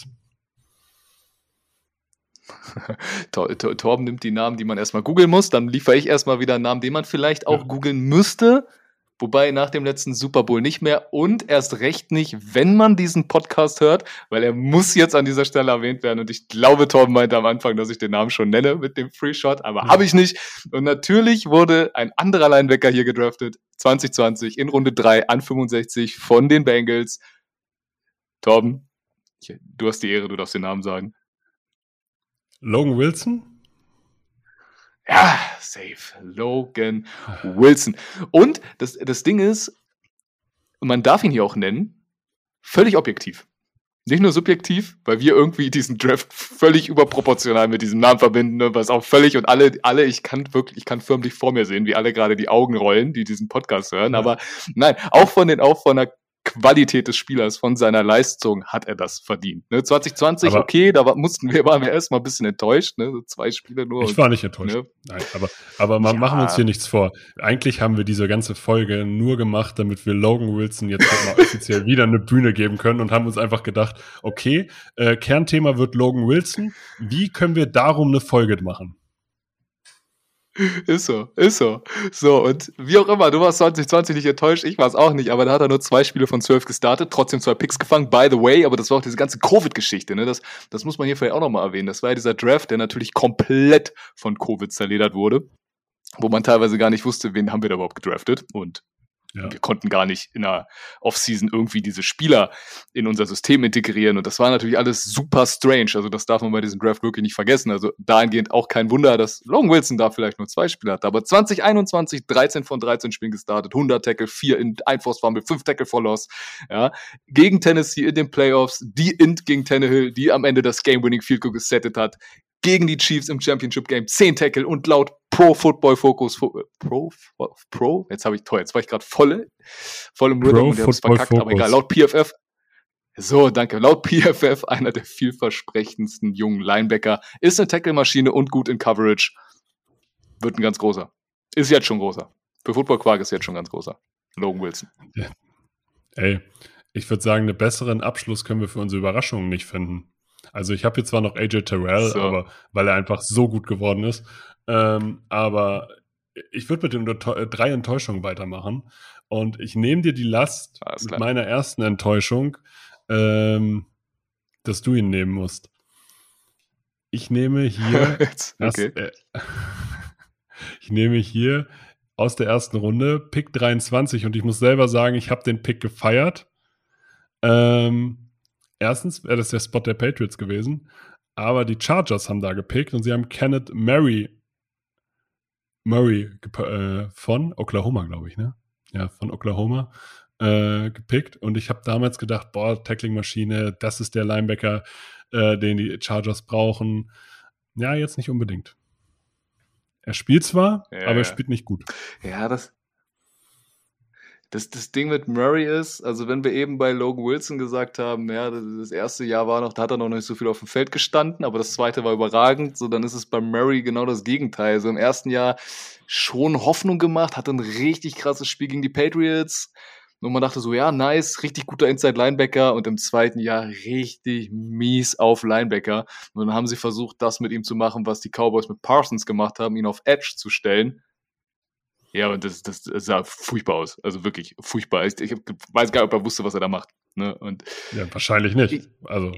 Tor, Tor, Torben nimmt die Namen, die man erstmal googeln muss, dann liefere ich erstmal wieder einen Namen, den man vielleicht auch Ja. googeln müsste, wobei nach dem letzten Super Bowl nicht mehr und erst recht nicht, wenn man diesen Podcast hört, weil er muss jetzt an dieser Stelle erwähnt werden und ich glaube, Torben meinte am Anfang, dass ich den Namen schon nenne mit dem Free Shot, aber Ja. habe ich nicht und natürlich wurde ein anderer Linebacker hier gedraftet, zwanzig zwanzig in Runde drei an fünfundsechzig von den Bengals. Torben, ich- du hast die Ehre, du darfst den Namen sagen. Logan Wilson? Ja, safe. Logan Wilson. Und das, das Ding ist, man darf ihn hier auch nennen, völlig objektiv. Nicht nur subjektiv, weil wir irgendwie diesen Draft völlig überproportional mit diesem Namen verbinden, ne, was auch völlig und alle, alle, ich kann wirklich, ich kann förmlich vor mir sehen, wie alle gerade die Augen rollen, die diesen Podcast hören. Ja. Aber nein, auch von den, auch von der Qualität des Spielers, von seiner Leistung hat er das verdient. Ne, zwanzig zwanzig, Aber- okay, da war, mussten wir, waren wir erstmal ein bisschen enttäuscht, ne, so zwei Spiele nur. Ich und- war nicht enttäuscht. ne? Nein, aber, aber ma- Ja. machen wir uns hier nichts vor. Eigentlich haben wir diese ganze Folge nur gemacht, damit wir Logan Wilson jetzt halt mal offiziell wieder eine Bühne geben können und haben uns einfach gedacht, okay, äh, Kernthema wird Logan Wilson. Wie können wir darum eine Folge machen? Ist so, ist so. So, und wie auch immer, du warst zwanzig zwanzig nicht enttäuscht, ich war es auch nicht, aber da hat er nur zwei Spiele von zwölf gestartet, trotzdem zwei Picks gefangen, by the way, aber das war auch diese ganze Covid-Geschichte, ne? Das, das muss man hier vielleicht auch nochmal erwähnen. Das war ja dieser Draft, der natürlich komplett von Covid zerledert wurde, wo man teilweise gar nicht wusste, wen haben wir da überhaupt gedraftet, und Ja. wir konnten gar nicht in der Offseason irgendwie diese Spieler in unser System integrieren, und das war natürlich alles super strange, also das darf man bei diesem Draft wirklich nicht vergessen, also dahingehend auch kein Wunder, dass Logan Wilson da vielleicht nur zwei Spieler hatte, aber zwanzig einundzwanzig dreizehn von dreizehn Spielen gestartet, hundert Tackle, vier in ein Forced Fumble, fünf Tackle for Loss, ja, gegen Tennessee in den Playoffs, die Int gegen Tannehill, die am Ende das Game-Winning Field Goal gesettet hat, gegen die Chiefs im Championship Game, zehn Tackle, und laut Pro Football Focus, Fo- Pro, Pro, jetzt habe ich, toll, jetzt war ich gerade voll, voll im Rhythm Pro und ich habe es Football verkackt, aber Focus. egal, laut P F F, so, danke, laut P F F einer der vielversprechendsten jungen Linebacker, ist eine Tackle-Maschine und gut in Coverage, wird ein ganz großer, ist jetzt schon großer, für Football Quark ist jetzt schon ganz großer, Logan Wilson. Ey, ich würde sagen, einen besseren Abschluss können wir für unsere Überraschungen nicht finden. Also ich habe hier zwar noch A J Terrell, So. aber weil er einfach so gut geworden ist, ähm, aber ich würde mit den Enttäu- äh, drei Enttäuschungen weitermachen, und ich nehme dir die Last Alles mit klar. meiner ersten Enttäuschung, ähm, dass du ihn nehmen musst. Ich nehme hier Jetzt, erst, okay. äh, ich nehme hier aus der ersten Runde Pick dreiundzwanzig, und ich muss selber sagen, ich habe den Pick gefeiert. Ähm, erstens wäre das der Spot der Patriots gewesen, aber die Chargers haben da gepickt und sie haben Kenneth Murray Murray gep- äh, von Oklahoma, glaube ich, ne? Ja, von Oklahoma äh, gepickt, und ich habe damals gedacht, boah, Tackling-Maschine, das ist der Linebacker, äh, den die Chargers brauchen. Ja, jetzt nicht unbedingt. Er spielt zwar, Ja, aber er ja. spielt nicht gut. Ja, das, das, das Ding mit Murray ist, also wenn wir eben bei Logan Wilson gesagt haben, ja, das, das erste Jahr war noch, da hat er noch nicht so viel auf dem Feld gestanden, aber das zweite war überragend, so dann ist es bei Murray genau das Gegenteil. Also im ersten Jahr schon Hoffnung gemacht, hatte ein richtig krasses Spiel gegen die Patriots, und man dachte so, ja, nice, richtig guter Inside-Linebacker, und im zweiten Jahr richtig mies auf Linebacker. Und dann haben sie versucht, das mit ihm zu machen, was die Cowboys mit Parsons gemacht haben, ihn auf Edge zu stellen. Ja, und das, das, das sah furchtbar aus. Also wirklich furchtbar. Ich, ich weiß gar nicht, ob er wusste, was er da macht. Ne? Und Ja, wahrscheinlich nicht. Ich- Also,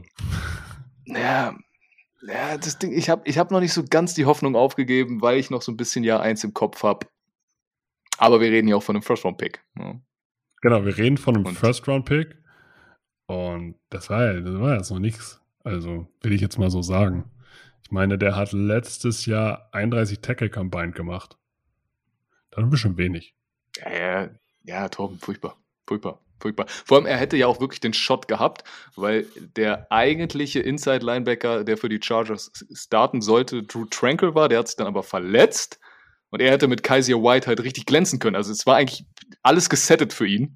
ja, ja, das Ding, ich habe ich hab noch nicht so ganz die Hoffnung aufgegeben, weil ich noch so ein bisschen Jahr eins im Kopf habe. Aber wir reden ja auch von einem First-Round-Pick. Ne? genau, wir reden von einem Und- First-Round-Pick, und das war ja, das war jetzt noch nichts. Also, will ich jetzt mal so sagen. Ich meine, der hat letztes Jahr einunddreißig Tackle combined gemacht. Dann ein bisschen wenig. Ja, ja, ja, Torben, furchtbar. Furchtbar. Furchtbar. Vor allem, er hätte ja auch wirklich den Shot gehabt, weil der eigentliche Inside-Linebacker, der für die Chargers starten sollte, Drew Tranquil war, der hat sich dann aber verletzt, und er hätte mit Kaiser White halt richtig glänzen können. Also es war eigentlich alles gesettet für ihn.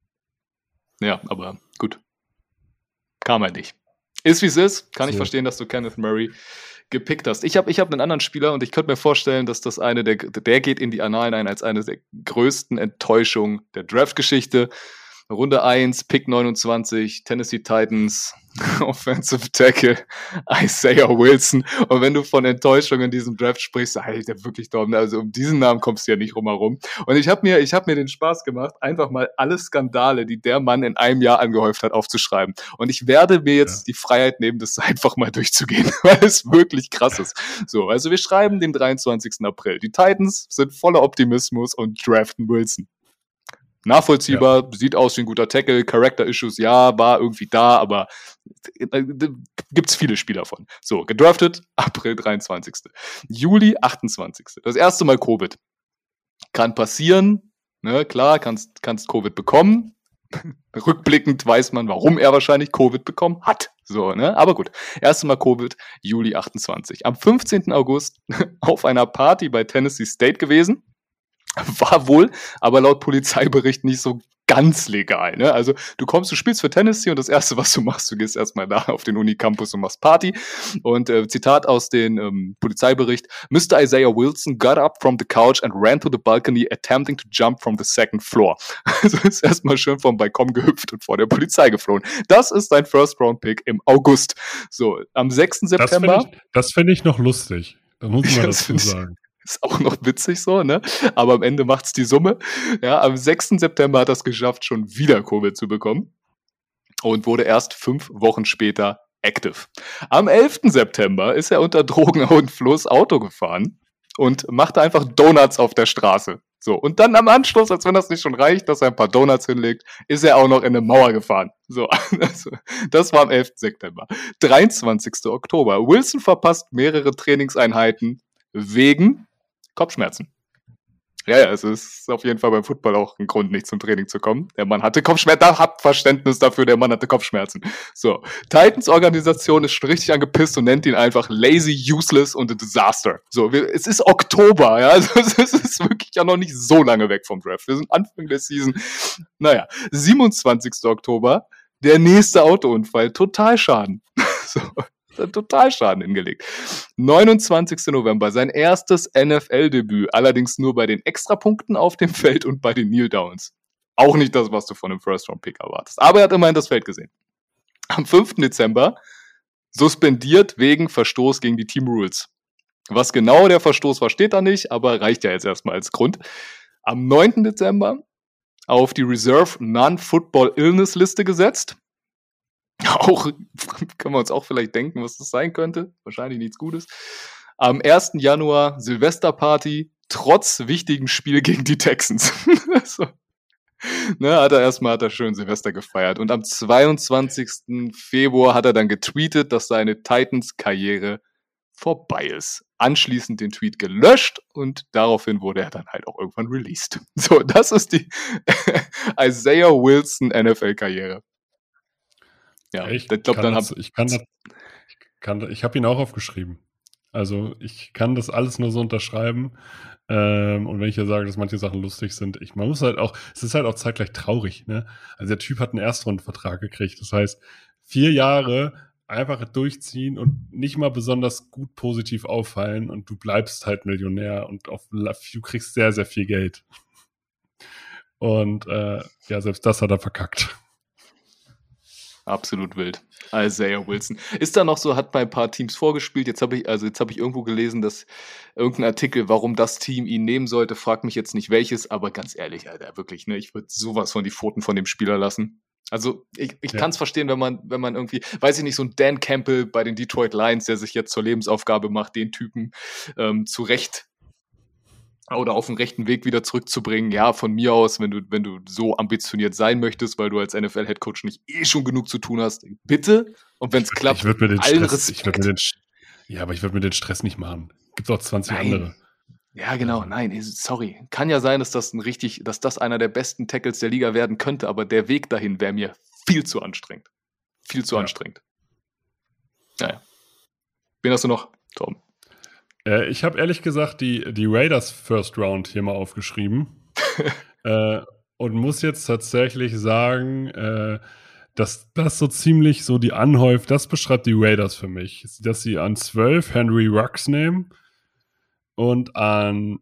Ja, aber gut. Kam halt nicht. Ist wie es ist. Kann ich So. verstehen, dass du Kenneth Murray gepickt hast. Ich habe ich hab einen anderen Spieler, und ich könnte mir vorstellen, dass das eine der, der geht in die Annalen ein als eine der größten Enttäuschungen der Draft-Geschichte. Runde eins, Pick neunundzwanzig, Tennessee Titans, Offensive Tackle, Isaiah Wilson. Und wenn du von Enttäuschung in diesem Draft sprichst, Alter, wirklich dumm, also um diesen Namen kommst du ja nicht rumherum. Und ich habe mir, ich hab mir den Spaß gemacht, einfach mal alle Skandale, die der Mann in einem Jahr angehäuft hat, aufzuschreiben. Und ich werde mir jetzt die Freiheit nehmen, das einfach mal durchzugehen, weil es wirklich krass ist. So, also wir schreiben den dreiundzwanzigsten April. Die Titans sind voller Optimismus und draften Wilson. Nachvollziehbar, sieht aus wie ein guter Tackle, Character-Issues, ja, war irgendwie da, aber äh, gibt's viele Spieler von. So, gedraftet, April dreiundzwanzigsten Juli achtundzwanzigsten Das erste Mal Covid. Kann passieren, ne, klar, kannst, kannst Covid bekommen. Rückblickend weiß man, warum er wahrscheinlich Covid bekommen hat. So, ne, aber gut. Erste Mal Covid, Juli achtundzwanzig Am fünfzehnten August auf einer Party bei Tennessee State gewesen. War wohl, aber laut Polizeibericht nicht so ganz legal. Ne? Also du kommst, du spielst für Tennessee und das Erste, was du machst, du gehst erstmal da auf den Unicampus und machst Party. Und äh, Zitat aus dem ähm, Polizeibericht: Mister Isaiah Wilson got up from the couch and ran to the balcony, attempting to jump from the second floor. Also ist erstmal schön vom Balkon gehüpft und vor der Polizei geflohen. Das ist dein First-Round-Pick im August. So, am sechsten September. Das finde ich, find ich noch lustig. Da muss ich mal dazu sagen. Ist auch noch witzig so, ne? Aber am Ende macht's die Summe. Ja, am sechsten September hat er es geschafft, schon wieder Covid zu bekommen und wurde erst fünf Wochen später active. Am elften September ist er unter Drogeneinfluss Auto gefahren und machte einfach Donuts auf der Straße. So, und dann am Anschluss, als wenn das nicht schon reicht, dass er ein paar Donuts hinlegt, ist er auch noch in eine Mauer gefahren. So, also, das war am elften September. dreiundzwanzigsten Oktober. Wilson verpasst mehrere Trainingseinheiten wegen Kopfschmerzen. Ja, ja, es ist auf jeden Fall beim Football auch ein Grund, nicht zum Training zu kommen. Der Mann hatte Kopfschmerzen, da habt Verständnis dafür, der Mann hatte Kopfschmerzen. So, Titans Organisation ist schon richtig angepisst und nennt ihn einfach lazy, useless und a disaster. So, wir, es ist Oktober, ja, also es ist wirklich ja noch nicht so lange weg vom Draft. Wir sind Anfang der Season. Naja, siebenundzwanzigsten Oktober, der nächste Autounfall, Totalschaden. So. Totalschaden hingelegt. neunundzwanzigsten November, sein erstes N F L-Debüt, allerdings nur bei den Extrapunkten auf dem Feld und bei den Kneel-Downs. Auch nicht das, was du von einem First-Round-Pick erwartest. Aber er hat immerhin das Feld gesehen. Am fünften Dezember suspendiert wegen Verstoß gegen die Team-Rules. Was genau der Verstoß war, steht da nicht, aber reicht ja jetzt erstmal als Grund. Am neunten Dezember auf die Reserve Non-Football-Illness-Liste gesetzt. Auch, können wir uns auch vielleicht denken, was das sein könnte. Wahrscheinlich nichts Gutes. Am ersten Januar Silvesterparty, trotz wichtigen Spiel gegen die Texans. So. Ne, hat er erstmal hat er schön Silvester gefeiert. Und am zweiundzwanzigsten Februar hat er dann getweetet, dass seine Titans-Karriere vorbei ist. Anschließend den Tweet gelöscht und daraufhin wurde er dann halt auch irgendwann released. So, das ist die Isaiah Wilson N F L-Karriere. Ja, ich ich glaube, dann das, hab ich kann das, ich kann, ich habe ihn auch aufgeschrieben. Also ich kann das alles nur so unterschreiben. Ähm, und wenn ich ja sage, dass manche Sachen lustig sind, ich, man muss halt auch, es ist halt auch zeitgleich traurig, ne? Also der Typ hat einen Erstrundenvertrag gekriegt. Das heißt, vier Jahre einfach durchziehen und nicht mal besonders gut positiv auffallen und du bleibst halt Millionär und auf, du kriegst sehr, sehr viel Geld. Und äh, ja, selbst das hat er verkackt. Absolut wild. Isaiah Wilson. Ist da noch so, hat bei ein paar Teams vorgespielt. Jetzt habe ich, also jetzt habe ich irgendwo gelesen, dass irgendein Artikel, warum das Team ihn nehmen sollte, frag mich jetzt nicht welches, aber ganz ehrlich, Alter, wirklich, ne, ich würde sowas von die Pfoten von dem Spieler lassen. Also ich, ich ja. kann es verstehen, wenn man, wenn man irgendwie, weiß ich nicht, so ein Dan Campbell bei den Detroit Lions, der sich jetzt zur Lebensaufgabe macht, den Typen ähm, zurecht oder auf den rechten Weg wieder zurückzubringen. Ja, von mir aus, wenn du, wenn du so ambitioniert sein möchtest, weil du als N F L-Headcoach nicht eh schon genug zu tun hast, bitte. Und wenn es klappt, ich würde mir den allen Stress, ich würd Respekt. mir den, ja, aber ich würde mir den Stress nicht machen. Gibt auch zwanzig Nein. andere. Ja, genau, nein, sorry. Kann ja sein, dass das ein richtig, dass das einer der besten Tackles der Liga werden könnte, aber der Weg dahin wäre mir viel zu anstrengend. Viel zu Ja. anstrengend. Naja. Wen hast du noch, Tom? Äh, ich habe ehrlich gesagt die, die Raiders First Round hier mal aufgeschrieben. äh, und muss jetzt tatsächlich sagen, äh, dass das so ziemlich so die Anhäuf, das beschreibt die Raiders für mich. Dass sie an zwölf Henry Ruggs nehmen und an,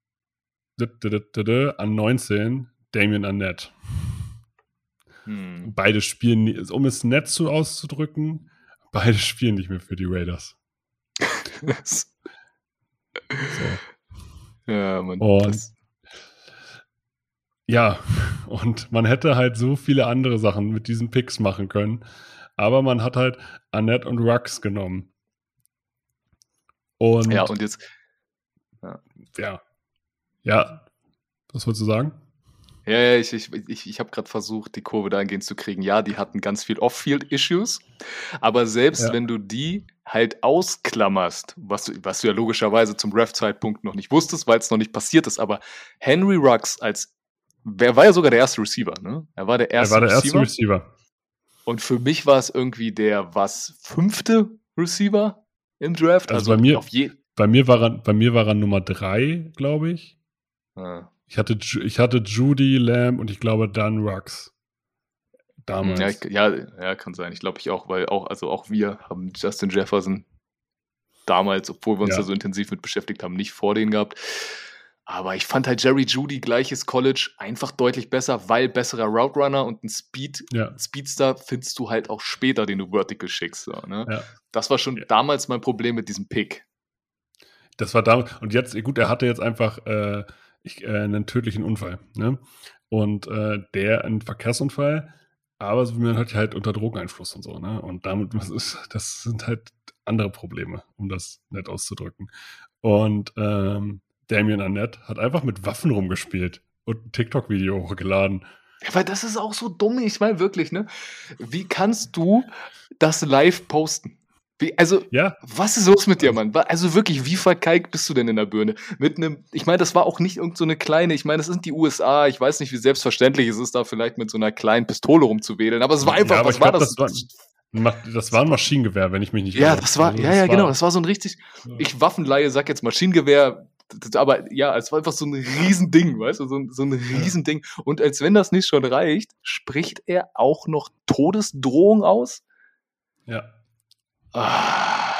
an neunzehn Damien Arnett. Hm. Beide spielen, nie- um es nett zu auszudrücken, beide spielen nicht mehr für die Raiders. So. Ja, man. Und Das, ja, und man hätte halt so viele andere Sachen mit diesen Picks machen können, aber man hat halt Arnett und Ruggs genommen. Und ja, und jetzt, ja, ja, was wolltest du sagen? ja, ja, ich, ich, ich, ich habe gerade versucht, die Kurve dahingehend zu kriegen. Ja, die hatten ganz viel Off-Field-Issues, aber selbst Ja. wenn du die halt ausklammerst, was du, was du ja logischerweise zum Draft-Zeitpunkt noch nicht wusstest, weil es noch nicht passiert ist, aber Henry Ruggs als, wer war ja sogar der erste Receiver, ne? Er war der Er erste war der Receiver. erste Receiver. Und für mich war es irgendwie der, was, fünfte Receiver im Draft? Also bei mir- auf je Bei mir war er, bei mir war er Nummer drei, glaube ich. Ah. Ich hatte, ich hatte Judy, Lamb und ich glaube dann Rux. Damals. Ja, ich, ja, ja, kann sein. Ich glaube ich auch, weil auch, also auch wir haben Justin Jefferson damals, obwohl wir uns Ja. da so intensiv mit beschäftigt haben, nicht vor denen gehabt. Aber ich fand halt Jerry Jeudy, gleiches College, einfach deutlich besser, weil besserer Route Runner und ein Speed, Ja. Speedster findest du halt auch später, den du Vertical schickst. So, ne? Ja. Das war schon Ja. damals mein Problem mit diesem Pick. Das war damals. Und jetzt, gut, er hatte jetzt einfach äh, ich, äh, einen tödlichen Unfall. Ne? Und äh, der, ein Verkehrsunfall, aber so, man hat halt unter Drogeneinfluss und so. Ne? Und damit, das, ist, das sind halt andere Probleme, um das nett auszudrücken. Und ähm, Damien Arnett hat einfach mit Waffen rumgespielt und ein TikTok-Video hochgeladen. Ja, weil das ist auch so dumm, ich meine wirklich, ne? Wie kannst du das live posten? Wie, also, Ja, was ist los mit dir, Mann? Wa- Also wirklich, wie verkalkt bist du denn in der Birne? Mit einem, ich meine, das war auch nicht irgend so eine kleine, ich meine, das sind die U S A, ich weiß nicht, wie selbstverständlich es ist, da vielleicht mit so einer kleinen Pistole rumzuwedeln, aber es war einfach, ja, aber was ich war glaub, das? das war, Ma- das war ein Maschinengewehr, wenn ich mich nicht Ja, irre. das war, Also ja, das ja, war- genau, das war so ein richtig, Ja. ich Waffenleihe, sag jetzt Maschinengewehr, das- aber ja, es war einfach so ein Riesending, weißt du, so ein, so ein Riesending. Und als wenn das nicht schon reicht, spricht er auch noch Todesdrohung aus? Ja, Ah.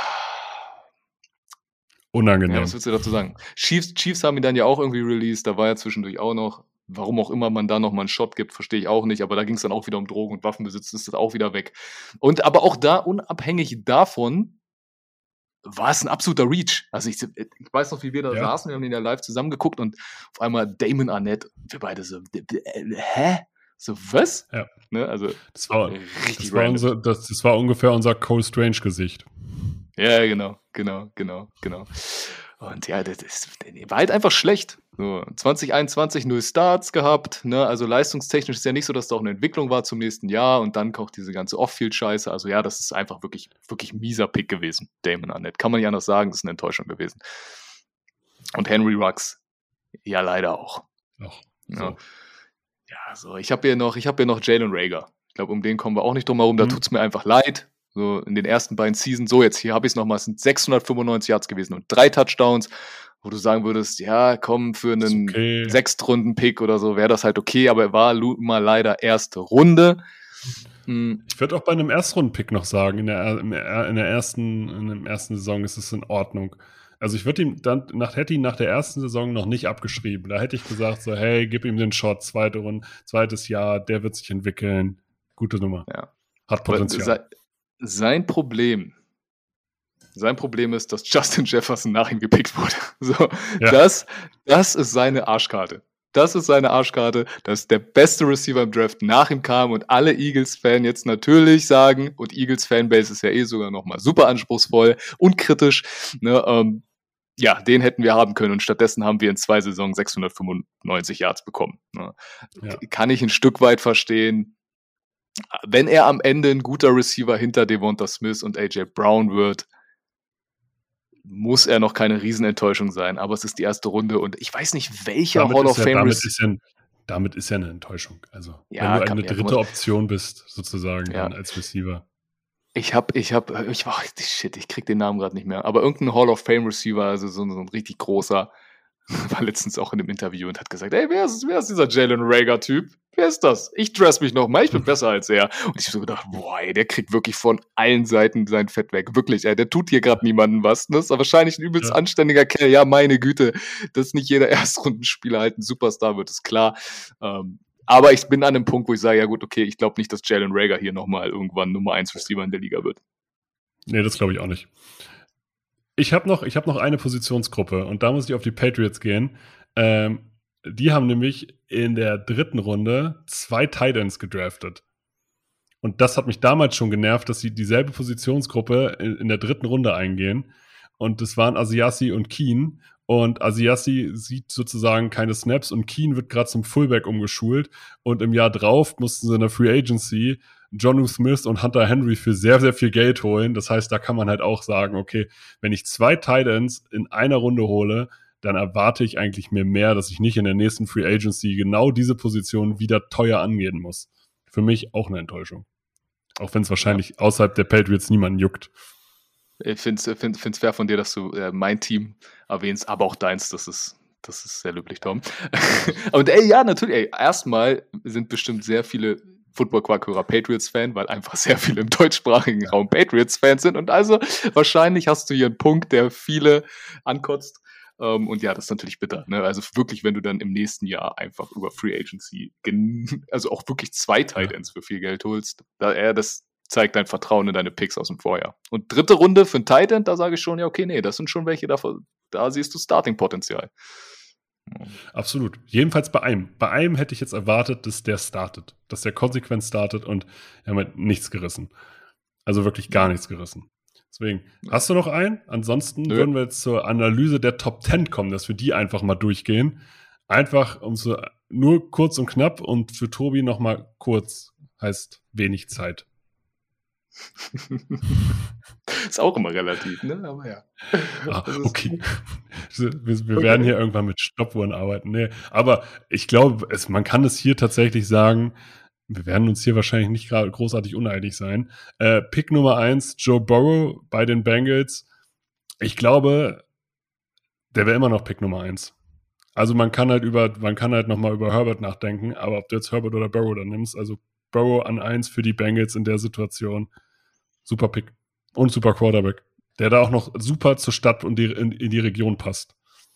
unangenehm. Ja, was willst du dazu sagen? Chiefs, Chiefs haben ihn dann ja auch irgendwie released, da war ja zwischendurch auch noch, warum auch immer man da nochmal einen Shot gibt, verstehe ich auch nicht, aber da ging es dann auch wieder um Drogen und Waffenbesitz, ist das auch wieder weg. Und aber auch da, unabhängig davon, war es ein absoluter Reach. Also ich, ich weiß noch, wie wir da Ja. saßen, wir haben den ja live zusammengeguckt und auf einmal Damon Arnett, wir beide so, d- d- äh, hä? So, was? Ja. Ne, also, Das war, richtig das war, random. unser, das, das war ungefähr unser Cole Strange-Gesicht. Ja, genau, genau, genau, genau. Und ja, das ist, war halt einfach schlecht. So, zwanzig einundzwanzig null Starts gehabt, ne? Also leistungstechnisch ist ja nicht so, dass da auch eine Entwicklung war zum nächsten Jahr und dann kommt diese ganze Off-Field-Scheiße. Also ja, das ist einfach wirklich, wirklich mieser Pick gewesen, Damon Arnett. Kann man ja anders sagen, das ist eine Enttäuschung gewesen. Und Henry Ruggs, ja leider auch. Ach, Ja. so. Ja, so, ich habe hier noch, ich habe hier noch Jalen Reagor. Ich glaube, um den kommen wir auch nicht drum herum. Da Mhm. tut's mir einfach leid. So in den ersten beiden Seasons, so jetzt hier habe ich es nochmal, es sind sechshundertfünfundneunzig Yards gewesen und drei Touchdowns, wo du sagen würdest, ja, komm, für Ist einen okay. Sechstrunden-Pick oder so wäre das halt okay, aber er war lu- mal leider erste Runde. Hm, Ich würde auch bei einem Erstrunden-Pick noch sagen, in der, im er- in der ersten, in der ersten Saison ist es in Ordnung. Also ich würde ihm dann, nach, hätte ihn nach der ersten Saison noch nicht abgeschrieben. Da hätte ich gesagt, so, hey, gib ihm den Shot, zweite Runde, zweites Jahr, der wird sich entwickeln. Gute Nummer. Ja. Hat aber Potenzial. se- sein Problem, sein Problem ist, dass Justin Jefferson nach ihm gepickt wurde. So, Ja. das, das ist seine Arschkarte. Das ist seine Arschkarte, dass der beste Receiver im Draft nach ihm kam und alle Eagles-Fans jetzt natürlich sagen, und Eagles-Fanbase ist ja eh sogar nochmal super anspruchsvoll und kritisch, ne, ähm, ja, den hätten wir haben können und stattdessen haben wir in zwei Saisons sechshundertfünfundneunzig Yards bekommen. Ne. Ja. Kann ich ein Stück weit verstehen. Wenn er am Ende ein guter Receiver hinter Devonta Smith und A J Brown wird, muss er noch keine Riesenenttäuschung sein, aber es ist die erste Runde und ich weiß nicht, welcher Damit Hall ist of ja, Fame damit, Receiver. ist ja, damit ist ja eine Enttäuschung. Also, Ja, wenn du kann- eine ja, du dritte musst- Option bist, sozusagen, Ja. dann als Receiver. Ich hab, ich hab, ich war, shit, ich krieg den Namen gerade nicht mehr, aber irgendein Hall of Fame Receiver, also so, ein- so ein richtig großer, war letztens auch in einem Interview und hat gesagt, ey, wer ist, wer ist dieser Jalen Reagor-Typ? Wer ist das? Ich dress mich noch mal, ich bin besser als er. Und ich hab so gedacht, boah, ey, der kriegt wirklich von allen Seiten sein Fett weg. Wirklich, ey, der tut hier gerade niemandem was. Das ist wahrscheinlich ein übelst Ja. anständiger Kerl. Ja, meine Güte, dass nicht jeder Erstrundenspieler halt ein Superstar wird, ist klar. Ähm, aber ich bin an einem Punkt, wo ich sage, ja gut, okay, ich glaube nicht, dass Jalen Reagor hier nochmal irgendwann Nummer eins Receiver in der Liga wird. Nee, das glaube ich auch nicht. Ich habe noch, ich hab noch eine Positionsgruppe und da muss ich auf die Patriots gehen. Ähm, die haben nämlich in der dritten Runde zwei Tight Ends gedraftet. Und das hat mich damals schon genervt, dass sie dieselbe Positionsgruppe in, in der dritten Runde eingehen. Und das waren Asiasi und Keen. Und Asiasi sieht sozusagen keine Snaps und Keen wird gerade zum Fullback umgeschult. Und im Jahr drauf mussten sie in der Free Agency Jonnu Smith und Hunter Henry für sehr, sehr viel Geld holen. Das heißt, da kann man halt auch sagen, okay, wenn ich zwei Tight Ends in einer Runde hole, dann erwarte ich eigentlich mir mehr, dass ich nicht in der nächsten Free Agency genau diese Position wieder teuer angehen muss. Für mich auch eine Enttäuschung. Auch wenn es wahrscheinlich außerhalb der Patriots niemanden juckt. Ich finde es find, find's fair von dir, dass du äh, mein Team erwähnst, aber auch deins, das ist, Das ist sehr löblich, Tom. Und ey, ja, natürlich, ey, erstmal sind bestimmt sehr viele Football-Quark-Hörer Patriots-Fan, weil einfach sehr viele im deutschsprachigen Raum Patriots-Fans sind. Und also wahrscheinlich hast du hier einen Punkt, der viele ankotzt. Um, und ja, das ist natürlich bitter. Ne? Also wirklich, wenn du dann im nächsten Jahr einfach über Free Agency, gen- also auch wirklich zwei Tight Ends für viel Geld holst, da er das zeigt dein Vertrauen in deine Picks aus dem Vorjahr. Und dritte Runde für einen Tight End, da sage ich schon, ja, okay, nee, das sind schon welche, da, da siehst du Starting-Potenzial. Absolut. Jedenfalls bei einem. Bei einem hätte ich jetzt erwartet, dass der startet. Dass der konsequent startet und er hat nichts gerissen. Also wirklich gar nichts gerissen. Deswegen, hast du noch einen? Ansonsten Nö. würden wir jetzt zur Analyse der Top zehn kommen, dass wir die einfach mal durchgehen. Einfach um so, nur kurz und knapp und für Tobi nochmal kurz, heißt wenig Zeit. Ist auch immer relativ, ne? Aber ja. Ah, okay. Wir, wir okay. werden hier irgendwann mit Stoppuhren arbeiten. Nee, aber ich glaube, es, man kann es hier tatsächlich sagen, wir werden uns hier wahrscheinlich nicht gerade großartig uneinig sein. Äh, Pick Nummer eins, Joe Burrow bei den Bengals. Ich glaube, der wäre immer noch Pick Nummer eins. Also man kann halt über, man kann halt nochmal über Herbert nachdenken, aber ob du jetzt Herbert oder Burrow dann nimmst, also Burrow an eins für die Bengals in der Situation, super Pick und super Quarterback, der da auch noch super zur Stadt und die, in, in die Region passt.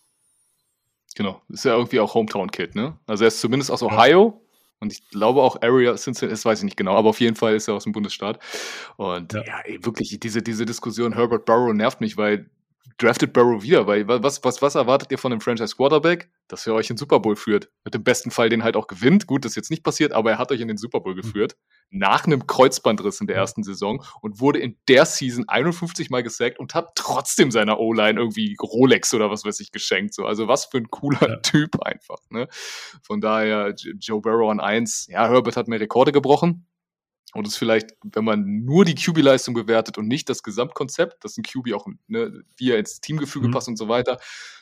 Genau, ist ja irgendwie auch Hometown-Kid, ne? Also er ist zumindest aus Ohio. Ja. Und ich glaube auch Area Cincinnati, das weiß ich nicht genau, aber auf jeden Fall ist er aus dem Bundesstaat. Und ja, ja ey, wirklich, diese, diese Diskussion Herbert Burrow nervt mich, weil draftet Burrow wieder, weil was, was, was erwartet ihr von einem Franchise-Quarterback? Dass er euch in den Super Bowl führt. Mit dem besten Fall den halt auch gewinnt. Gut, das ist jetzt nicht passiert, aber er hat euch in den Super Bowl geführt. Mhm. Nach einem Kreuzbandriss in der ersten Saison und wurde in der Season einundfünfzig Mal gesackt und hat trotzdem seiner O-Line irgendwie Rolex oder was weiß ich geschenkt. So. Also was für ein cooler ja. Typ einfach. Ne? Von daher Joe Burrow an eins. Ja, Herbert hat mehr Rekorde gebrochen. Und es vielleicht, wenn man nur die Q B-Leistung bewertet und nicht das Gesamtkonzept, dass ein Q B auch, ne, wie er ins Teamgefüge mhm. passt und so weiter.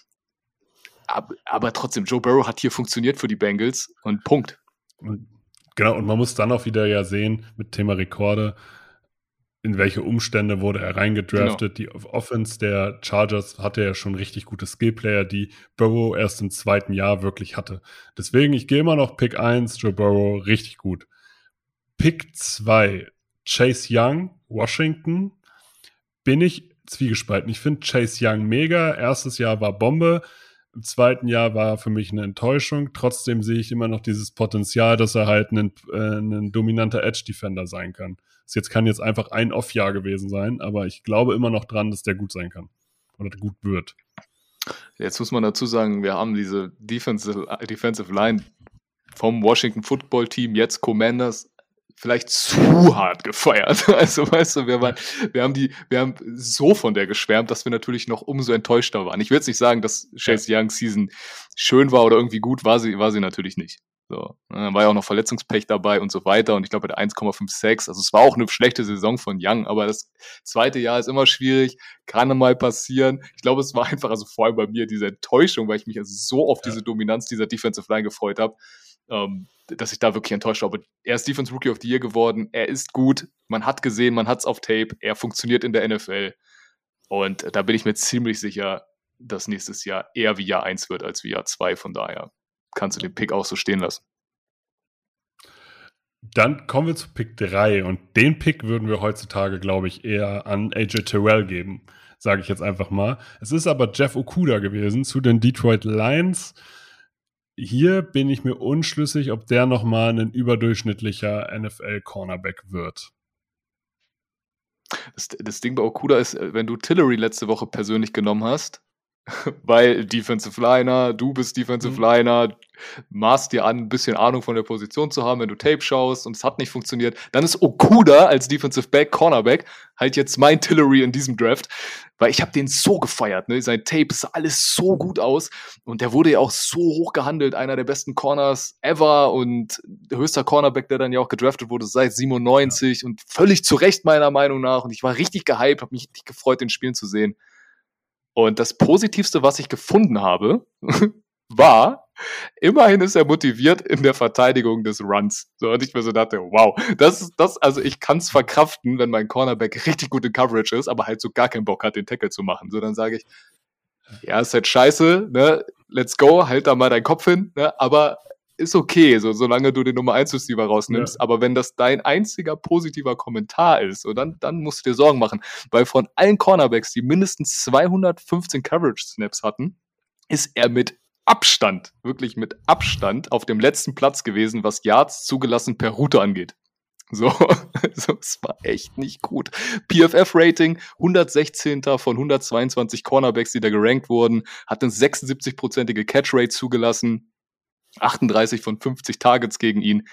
Aber, aber trotzdem, Joe Burrow hat hier funktioniert für die Bengals und Punkt. Und, genau, und man muss dann auch wieder ja sehen, mit Thema Rekorde, in welche Umstände wurde er reingedraftet. Genau. Die Offense der Chargers hatte ja schon richtig gute Skillplayer, die Burrow erst im zweiten Jahr wirklich hatte. Deswegen, ich gehe immer noch Pick eins, Joe Burrow, richtig gut. Pick zwei, Chase Young, Washington, bin ich zwiegespalten. Ich finde Chase Young mega. Erstes Jahr war Bombe. Im zweiten Jahr war für mich eine Enttäuschung. Trotzdem sehe ich immer noch dieses Potenzial, dass er halt ein, äh, ein dominanter Edge-Defender sein kann. Das jetzt kann jetzt einfach ein Off-Jahr gewesen sein, aber ich glaube immer noch dran, dass der gut sein kann. Oder gut wird. Jetzt muss man dazu sagen, wir haben diese Defensive, Defensive Line vom Washington Football Team, jetzt Commanders, vielleicht zu hart gefeiert. Also, weißt du, wir, waren, wir, haben die, wir haben so von der geschwärmt, dass wir natürlich noch umso enttäuschter waren. Ich will jetzt nicht sagen, dass Chase Young's Season schön war oder irgendwie gut, war sie, war sie natürlich nicht. So. Dann war ja auch noch Verletzungspech dabei und so weiter und ich glaube, er hatte eins Komma sechsundfünfzig. Also, es war auch eine schlechte Saison von Young, aber das zweite Jahr ist immer schwierig, kann mal passieren. Ich glaube, es war einfach, also vor allem bei mir, diese Enttäuschung, weil ich mich also so auf ja. diese Dominanz dieser Defensive Line gefreut habe. Ähm, dass ich da wirklich enttäuscht war. Aber er ist Defense Rookie of the Year geworden. Er ist gut. Man hat gesehen, man hat es auf Tape. Er funktioniert in der N F L. Und da bin ich mir ziemlich sicher, dass nächstes Jahr eher wie Jahr eins wird als wie Jahr zwei. Von daher kannst du den Pick auch so stehen lassen. Dann kommen wir zu Pick drei. Und den Pick würden wir heutzutage, glaube ich, eher an A J Terrell geben. Sage ich jetzt einfach mal. Es ist aber Jeff Okudah gewesen zu den Detroit Lions. Hier bin ich mir unschlüssig, ob der nochmal ein überdurchschnittlicher N F L-Cornerback wird. Das, das Ding bei Okudah ist, wenn du Tillery letzte Woche persönlich genommen hast, weil Defensive Liner, du bist Defensive mhm. Liner, maßt dir an, ein bisschen Ahnung von der Position zu haben, wenn du Tape schaust und es hat nicht funktioniert, dann ist Okudah als Defensive Back, Cornerback, halt jetzt mein Tillery in diesem Draft, weil ich habe den so gefeiert, ne? Sein Tape sah alles so gut aus und der wurde ja auch so hoch gehandelt, einer der besten Corners ever und höchster Cornerback, der dann ja auch gedraftet wurde seit siebenundneunzig ja. und völlig zu Recht meiner Meinung nach und ich war richtig gehypt, habe mich richtig gefreut, den Spielen zu sehen. Und das Positivste, was ich gefunden habe, war, immerhin ist er motiviert in der Verteidigung des Runs. So, und ich mir so dachte, wow, das ist das, also ich kann es verkraften, wenn mein Cornerback richtig gut in Coverage ist, aber halt so gar keinen Bock hat, den Tackle zu machen. So, dann sage ich, Ja, ist halt scheiße, ne? Let's go, halt da mal deinen Kopf hin, ne? Aber ist okay, so, solange du den Nummer eins Receiver rausnimmst. Ja. Aber wenn das dein einziger positiver Kommentar ist, so, dann, dann musst du dir Sorgen machen. Weil von allen Cornerbacks, die mindestens zweihundertfünfzehn Coverage-Snaps hatten, ist er mit Abstand, wirklich mit Abstand auf dem letzten Platz gewesen, was Yards zugelassen per Route angeht. So, also es war echt nicht gut. P F F-Rating, hundertsechzehnter von hundertzweiundzwanzig Cornerbacks, die da gerankt wurden, hat eine sechsundsiebzig-prozentige Catch-Rate zugelassen, achtunddreißig von fünfzig Targets gegen ihn.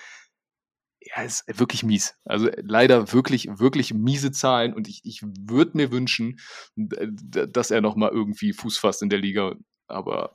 Ja, ist wirklich mies. Also leider wirklich, wirklich miese Zahlen und ich, ich würde mir wünschen, dass er nochmal irgendwie Fuß fasst in der Liga, aber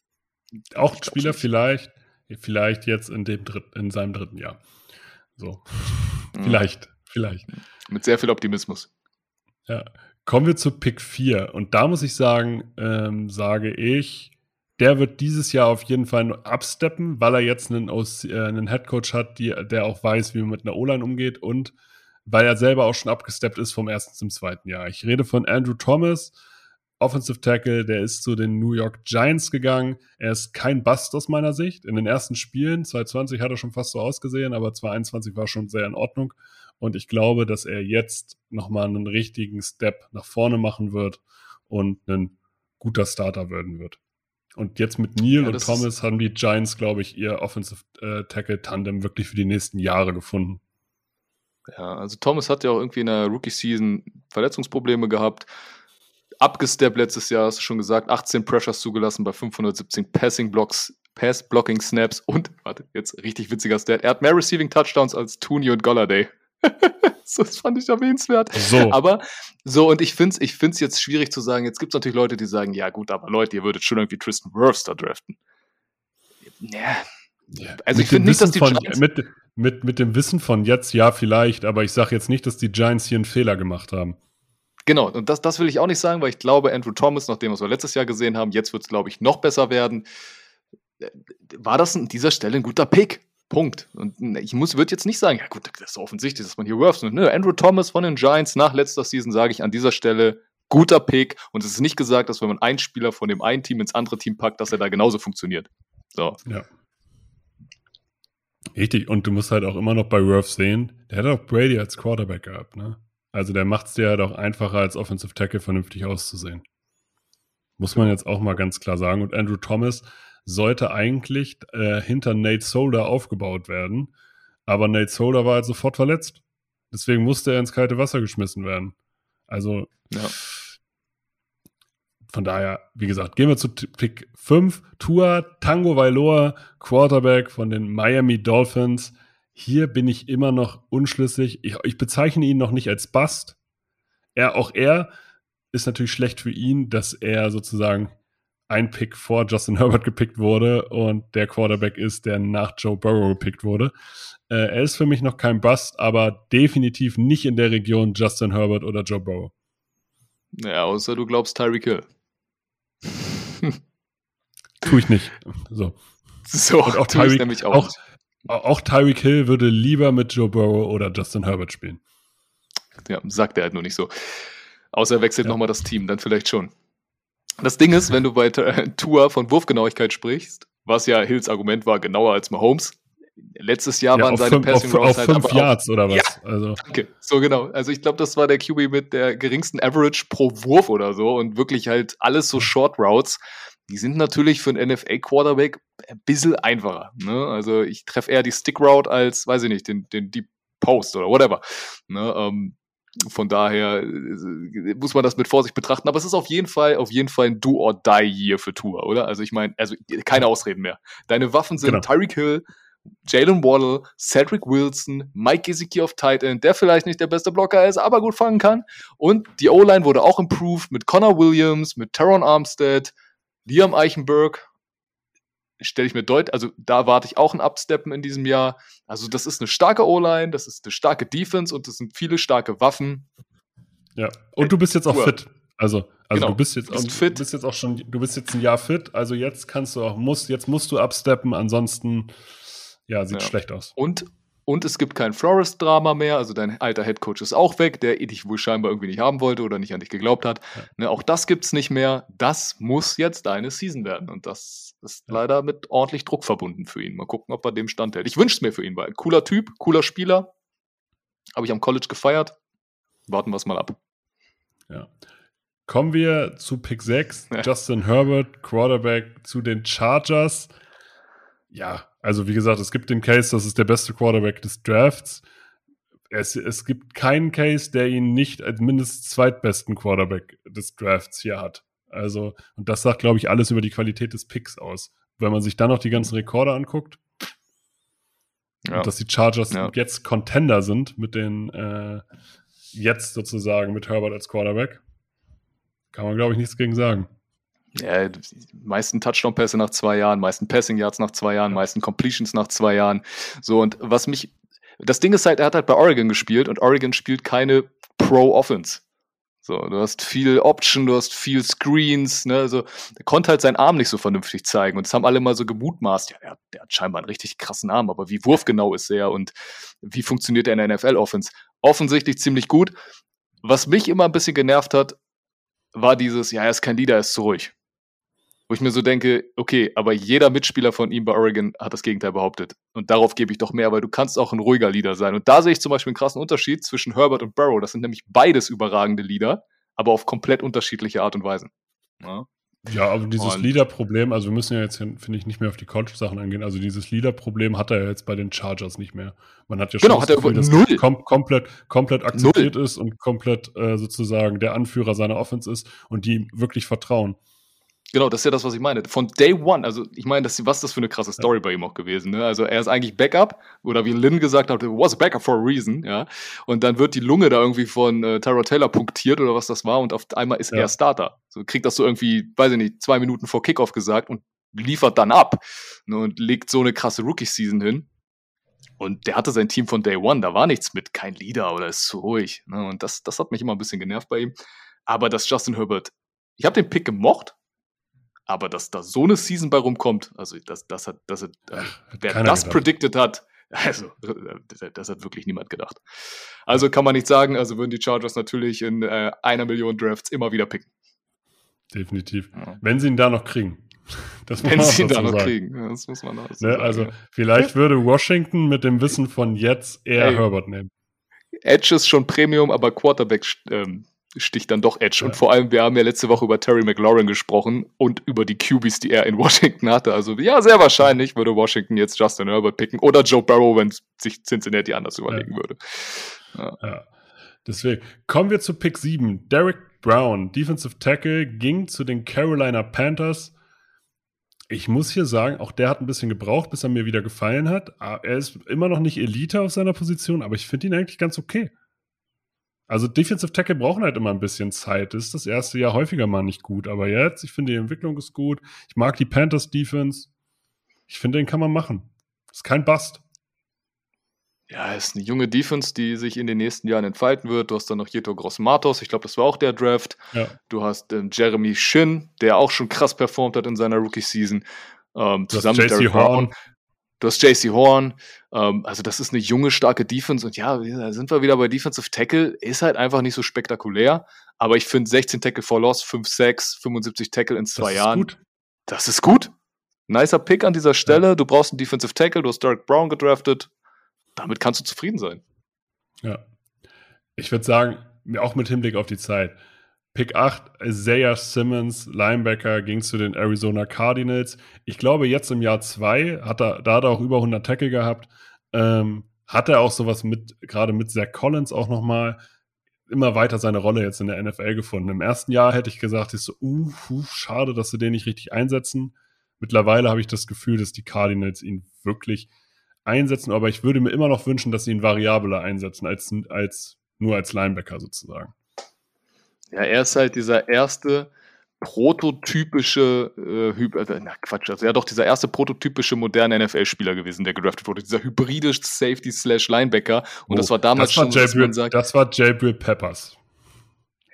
auch Spieler vielleicht, vielleicht jetzt in dem Dritt, in seinem dritten Jahr. So. Mhm. Vielleicht, vielleicht. Mit sehr viel Optimismus. Ja. Kommen wir zu Pick vier. Und da muss ich sagen, ähm, sage ich, der wird dieses Jahr auf jeden Fall nur absteppen, weil er jetzt einen, äh, einen Headcoach hat, die, der auch weiß, wie man mit einer O-Line umgeht und weil er selber auch schon abgesteppt ist vom ersten zum zweiten Jahr. Ich rede von Andrew Thomas, Offensive Tackle, der ist zu den New York Giants gegangen. Er ist kein Bust aus meiner Sicht. In den ersten Spielen, zwanzig zwanzig hat er schon fast so ausgesehen, aber zwanzig einundzwanzig war schon sehr in Ordnung. Und ich glaube, dass er jetzt nochmal einen richtigen Step nach vorne machen wird und ein guter Starter werden wird. Und jetzt mit Neal ja, und Thomas haben die Giants, glaube ich, ihr Offensive äh, Tackle-Tandem wirklich für die nächsten Jahre gefunden. Ja, also Thomas hat ja auch irgendwie in der Rookie-Season Verletzungsprobleme gehabt. Abgesteppt letztes Jahr, hast du schon gesagt, achtzehn Pressures zugelassen bei fünfhundertsiebzehn Passing-Blocks, Pass-Blocking-Snaps und, warte, jetzt richtig witziger Stat, er hat mehr Receiving-Touchdowns als Tooney und Golladay. Das fand ich erwähnenswert. So. Aber so, und ich finde es ich find's jetzt schwierig zu sagen, jetzt gibt es natürlich Leute, die sagen, ja gut, aber Leute, ihr würdet schon irgendwie Tristan Wirfs da draften. Ja. Ja. Also mit ich finde nicht, dass die von, Giants mit, mit, mit dem Wissen von jetzt, ja vielleicht, aber ich sage jetzt nicht, dass die Giants hier einen Fehler gemacht haben. Genau, und das, das will ich auch nicht sagen, weil ich glaube, Andrew Thomas, nachdem was wir letztes Jahr gesehen haben, jetzt wird es, glaube ich, noch besser werden. War das an dieser Stelle ein guter Pick? Punkt. Und ich muss, würde jetzt nicht sagen, ja gut, das ist offensichtlich, dass man hier Wirfs. Nö, Andrew Thomas von den Giants nach letzter Season sage ich an dieser Stelle, guter Pick. Und es ist nicht gesagt, dass wenn man einen Spieler von dem einen Team ins andere Team packt, dass er da genauso funktioniert. So. Ja. Richtig, und du musst halt auch immer noch bei Wirfs sehen, der hat auch Brady als Quarterback gehabt, ne? Also der macht es dir halt auch einfacher, als Offensive Tackle vernünftig auszusehen. Muss man jetzt auch mal ganz klar sagen. Und Andrew Thomas sollte eigentlich äh, hinter Nate Solder aufgebaut werden. Aber Nate Solder war halt sofort verletzt. Deswegen musste er ins kalte Wasser geschmissen werden. Also ja. Von daher, wie gesagt, gehen wir zu Pick fünf. Tua Tagovailoa, Quarterback von den Miami Dolphins. Hier bin ich immer noch unschlüssig. Ich, ich bezeichne ihn noch nicht als Bust. Er, auch er ist natürlich schlecht für ihn, dass er sozusagen ein Pick vor Justin Herbert gepickt wurde und der Quarterback ist, der nach Joe Burrow gepickt wurde. Äh, er ist für mich noch kein Bust, aber definitiv nicht in der Region Justin Herbert oder Joe Burrow. Ja, außer du glaubst Tyreek Hill. Tue ich nicht. So, so und auch tue ich Tyreek, nämlich auch, auch nicht. Auch Tyreek Hill würde lieber mit Joe Burrow oder Justin Herbert spielen. Ja, sagt er halt nur nicht so. Außer er wechselt ja. nochmal das Team, dann vielleicht schon. Das Ding ist, wenn du bei Tua von Wurfgenauigkeit sprichst, was ja Hills Argument war, genauer als Mahomes, letztes Jahr ja, waren seine fünf, Passing auf, Routes auf halt fünf aber Yards auch, oder was? Ja, also. danke. So genau. Also ich glaube, das war der Q B mit der geringsten Average pro Wurf oder so und wirklich halt alles so Short Routes. Die sind natürlich für einen N F L-Quarterback ein bisschen einfacher. Ne? Also ich treffe eher die Stick Route als, weiß ich nicht, den, den Deep Post oder whatever. Ne? Ähm, von daher muss man das mit Vorsicht betrachten. Aber es ist auf jeden Fall, auf jeden Fall ein Do-or-Die-Year für Tua, oder? Also ich meine, also keine Ausreden mehr. Deine Waffen sind genau. Tyreek Hill, Jalen Waddle, Cedric Wilson, Mike Gesicki auf Tight End, der vielleicht nicht der beste Blocker ist, aber gut fangen kann. Und die O-Line wurde auch improved mit Connor Williams, mit Teron Armstead, Liam Eichenberg. Stelle ich mir deutlich, also da warte ich auch ein Upsteppen in diesem Jahr. Also das ist eine starke O-Line, das ist eine starke Defense und das sind viele starke Waffen. Ja, und du bist jetzt auch fit. Also, also genau. du bist jetzt, bist auch, fit. Du bist jetzt auch schon, du bist jetzt ein Jahr fit, also jetzt kannst du auch, musst, jetzt musst du upsteppen, ansonsten, ja, sieht ja. schlecht aus. Und Und es gibt kein Flores-Drama mehr, also dein alter Headcoach ist auch weg, der dich wohl scheinbar irgendwie nicht haben wollte oder nicht an dich geglaubt hat. Ja. Ne, auch das gibt's nicht mehr. Das muss jetzt deine Season werden. Und das ist ja. leider mit ordentlich Druck verbunden für ihn. Mal gucken, ob er dem standhält. Ich wünsche es mir für ihn, weil ein cooler Typ, cooler Spieler. Habe ich am College gefeiert. Warten wir es mal ab. Ja. Kommen wir zu Pick sechs. Ja. Justin Herbert, Quarterback zu den Chargers. Ja, also wie gesagt, es gibt den Case, das ist der beste Quarterback des Drafts. Es, es gibt keinen Case, der ihn nicht als mindestens zweitbesten Quarterback des Drafts hier hat. Also, und das sagt, glaube ich, alles über die Qualität des Picks aus. Wenn man sich dann noch die ganzen Rekorde anguckt, ja. und dass die Chargers ja. jetzt Contender sind mit den äh, jetzt sozusagen mit Herbert als Quarterback, kann man, glaube ich, nichts gegen sagen. Ja, die meisten Touchdown-Pässe nach zwei Jahren, meisten Passing-Yards nach zwei Jahren, meisten Completions nach zwei Jahren. So, und was mich, das Ding ist halt, er hat halt bei Oregon gespielt und Oregon spielt keine Pro-Offense. So, du hast viel Option, du hast viel Screens, ne, also, er konnte halt seinen Arm nicht so vernünftig zeigen und das haben alle mal so gemutmaßt, ja, der hat, der hat scheinbar einen richtig krassen Arm, aber wie wurfgenau ist er und wie funktioniert er in der N F L-Offense? Offensichtlich ziemlich gut. Was mich immer ein bisschen genervt hat, war dieses, ja, er ist kein Leader, er ist zu ruhig. Wo ich mir so denke, okay, aber jeder Mitspieler von ihm bei Oregon hat das Gegenteil behauptet. Und darauf gebe ich doch mehr, weil du kannst auch ein ruhiger Leader sein. Und da sehe ich zum Beispiel einen krassen Unterschied zwischen Herbert und Burrow. Das sind nämlich beides überragende Leader, aber auf komplett unterschiedliche Art und Weisen. Ja, ja aber dieses Leader-Problem, also wir müssen ja jetzt, finde ich, nicht mehr auf die College-Sachen eingehen. Also dieses Leader-Problem hat er ja jetzt bei den Chargers nicht mehr. Man hat ja schon genau, das hat Gefühl, er dass null. Kom- komplett, komplett akzeptiert null. ist und komplett äh, sozusagen der Anführer seiner Offense ist und die ihm wirklich vertrauen. Genau, das ist ja das, was ich meine. Von Day One, also ich meine, das, was ist das für eine krasse Story ja. bei ihm auch gewesen, ne? Also er ist eigentlich Backup, oder wie Lynn gesagt hat, was a Backup for a reason, ja. Und dann wird die Lunge da irgendwie von äh, Tyrod Taylor punktiert oder was das war und auf einmal ist ja. er Starter. So kriegt das so irgendwie, weiß ich nicht, zwei Minuten vor Kickoff gesagt und liefert dann ab, ne? Und legt so eine krasse Rookie-Season hin. Und der hatte sein Team von Day One, da war nichts mit, kein Leader oder ist zu ruhig, ne? Und das, das hat mich immer ein bisschen genervt bei ihm. Aber dass Justin Herbert, ich habe den Pick gemocht, aber dass da so eine Season bei rumkommt, also das, das hat, das hat, äh, wer das gedacht. predicted hat, also das, das hat wirklich niemand gedacht. Also kann man nicht sagen, also würden die Chargers natürlich in äh, einer Million Drafts immer wieder picken. Definitiv. Ja. Wenn sie ihn da noch kriegen. Das Wenn sie ihn da noch sagen. kriegen, ja, das muss man auch so ne, sagen. Also ja. vielleicht würde Washington mit dem Wissen von jetzt eher Ey, Herbert nehmen. Edge ist schon Premium, aber Quarterback ähm, sticht dann doch Edge. Ja. Und vor allem, wir haben ja letzte Woche über Terry McLaurin gesprochen und über die Q Bs, die er in Washington hatte. Also ja, sehr wahrscheinlich würde Washington jetzt Justin Herbert picken oder Joe Burrow, wenn sich Cincinnati anders überlegen ja. würde. Ja. ja. Deswegen kommen wir zu Pick sieben. Derek Brown, Defensive Tackle, ging zu den Carolina Panthers. Ich muss hier sagen, auch der hat ein bisschen gebraucht, bis er mir wieder gefallen hat. Er ist immer noch nicht Elite auf seiner Position, aber ich finde ihn eigentlich ganz okay. Also Defensive Tackle brauchen halt immer ein bisschen Zeit. Das ist das erste Jahr häufiger mal nicht gut. Aber jetzt, ich finde die Entwicklung ist gut. Ich mag die Panthers Defense. Ich finde, den kann man machen. Ist kein Bust. Ja, ist eine junge Defense, die sich in den nächsten Jahren entfalten wird. Du hast dann noch Yetur Gross-Matos. Ich glaube, das war auch der Draft. Ja. Du hast ähm, Jeremy Shinn, der auch schon krass performt hat in seiner Rookie-Season. Ähm, zusammen mit Derek Brown. Du hast J C Horn, ähm, also das ist eine junge, starke Defense und ja, da sind wir wieder bei Defensive Tackle, ist halt einfach nicht so spektakulär, aber ich finde sechzehn Tackle for Loss, fünf Sacks, fünfundsiebzig Tackle in zwei das Jahren. Ist gut. Das ist gut. Nicer Pick an dieser Stelle, ja. Du brauchst einen Defensive Tackle, du hast Derek Brown gedraftet, damit kannst du zufrieden sein. Ja, ich würde sagen, auch mit Hinblick auf die Zeit, Pick acht, Isaiah Simmons, Linebacker, ging zu den Arizona Cardinals. Ich glaube, jetzt im Jahr zwei, hat er, da hat er auch über hundert Tackle gehabt, ähm, hat er auch sowas mit, gerade mit Zach Collins auch nochmal, immer weiter seine Rolle jetzt in der N F L gefunden. Im ersten Jahr hätte ich gesagt, ist so, uh, uh, schade, dass sie den nicht richtig einsetzen. Mittlerweile habe ich das Gefühl, dass die Cardinals ihn wirklich einsetzen, aber ich würde mir immer noch wünschen, dass sie ihn variabler einsetzen, als, als nur als Linebacker sozusagen. Ja, er ist halt dieser erste prototypische, äh, Hy- äh, na Quatsch, also ja doch dieser erste prototypische moderne N F L-Spieler gewesen, der gedraftet wurde, dieser hybride Safety slash Linebacker und oh, das war damals das war schon, Jabril, sagt, das war Jabril Peppers.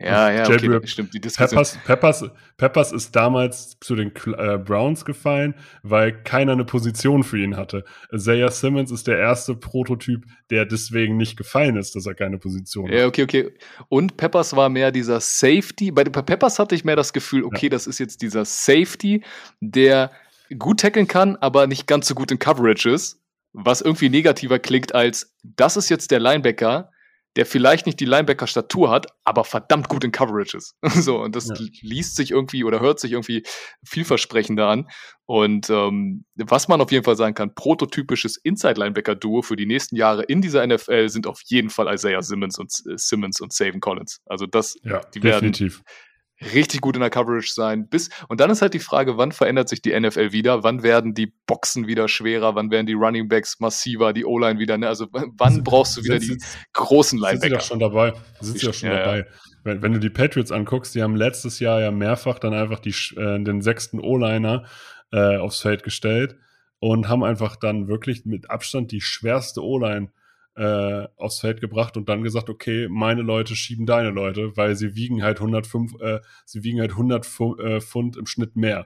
Ja, ja, Jabril okay, stimmt. Die Diskussion. Peppers, Peppers, Peppers ist damals zu den äh, Browns gefallen, weil keiner eine Position für ihn hatte. Isaiah Simmons ist der erste Prototyp, der deswegen nicht gefallen ist, dass er keine Position Ja, hat. okay, okay. Und Peppers war mehr dieser Safety. Bei, bei Peppers hatte ich mehr das Gefühl, okay, ja. das ist jetzt dieser Safety, der gut tackeln kann, aber nicht ganz so gut in Coverage ist, was irgendwie negativer klingt als, das ist jetzt der Linebacker, der vielleicht nicht die Linebacker-Statur hat, aber verdammt gut in Coverage ist. So, und das ja. liest sich irgendwie oder hört sich irgendwie vielversprechender an. Und ähm, was man auf jeden Fall sagen kann, prototypisches Inside-Linebacker-Duo für die nächsten Jahre in dieser N F L sind auf jeden Fall Isaiah Simmons und äh, Simmons und Savin Collins. Also das, ja, die definitiv. werden richtig gut in der Coverage sein. Bis, und dann ist halt die Frage, wann verändert sich die N F L wieder? Wann werden die Boxen wieder schwerer? Wann werden die Running Backs massiver? Die O-Line wieder? Ne? Also wann brauchst du wieder sind die sie, großen Linebacker? Sind sie doch schon dabei. Sind sie doch schon ja, dabei. Ja. Wenn, wenn du die Patriots anguckst, die haben letztes Jahr ja mehrfach dann einfach die, äh, den sechsten O-Liner äh, aufs Feld gestellt und haben einfach dann wirklich mit Abstand die schwerste O-Line Äh, aufs Feld gebracht und dann gesagt, okay, meine Leute schieben deine Leute, weil sie wiegen halt hundertfünf, äh, sie wiegen halt hundert Pfund im Schnitt mehr.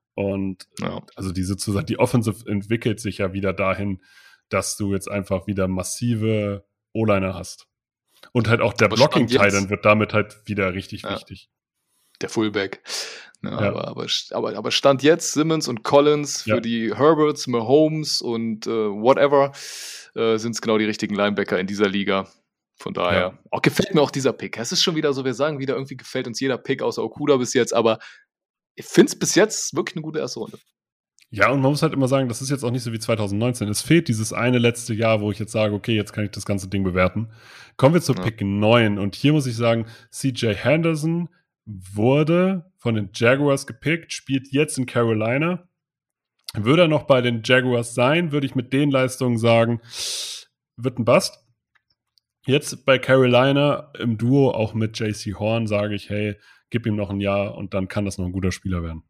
Und ja. also die sozusagen, die Offensive entwickelt sich ja wieder dahin, dass du jetzt einfach wieder massive O-Liner hast. Und halt auch der Blocking-Titan wird damit halt wieder richtig ja. wichtig. Der Fullback. Ja, ja. aber, aber, aber, aber Stand jetzt Simmons und Collins für ja. die Herberts, Mahomes und äh, whatever äh, sind es genau die richtigen Linebacker in dieser Liga. Von daher ja. auch gefällt mir auch dieser Pick. Es ist schon wieder so, wir sagen wieder, irgendwie gefällt uns jeder Pick außer Okuda bis jetzt, aber ich finde es bis jetzt wirklich eine gute erste Runde. Ja, und man muss halt immer sagen, das ist jetzt auch nicht so wie zwanzig neunzehn. Es fehlt dieses eine letzte Jahr, wo ich jetzt sage, okay, jetzt kann ich das ganze Ding bewerten. Kommen wir zu ja. Pick neun. Und hier muss ich sagen, C J Henderson wurde von den Jaguars gepickt, spielt jetzt in Carolina. Würde er noch bei den Jaguars sein, würde ich mit den Leistungen sagen, wird ein Bust. Jetzt bei Carolina im Duo, auch mit J C Horn, sage ich, hey, gib ihm noch ein Jahr und dann kann das noch ein guter Spieler werden.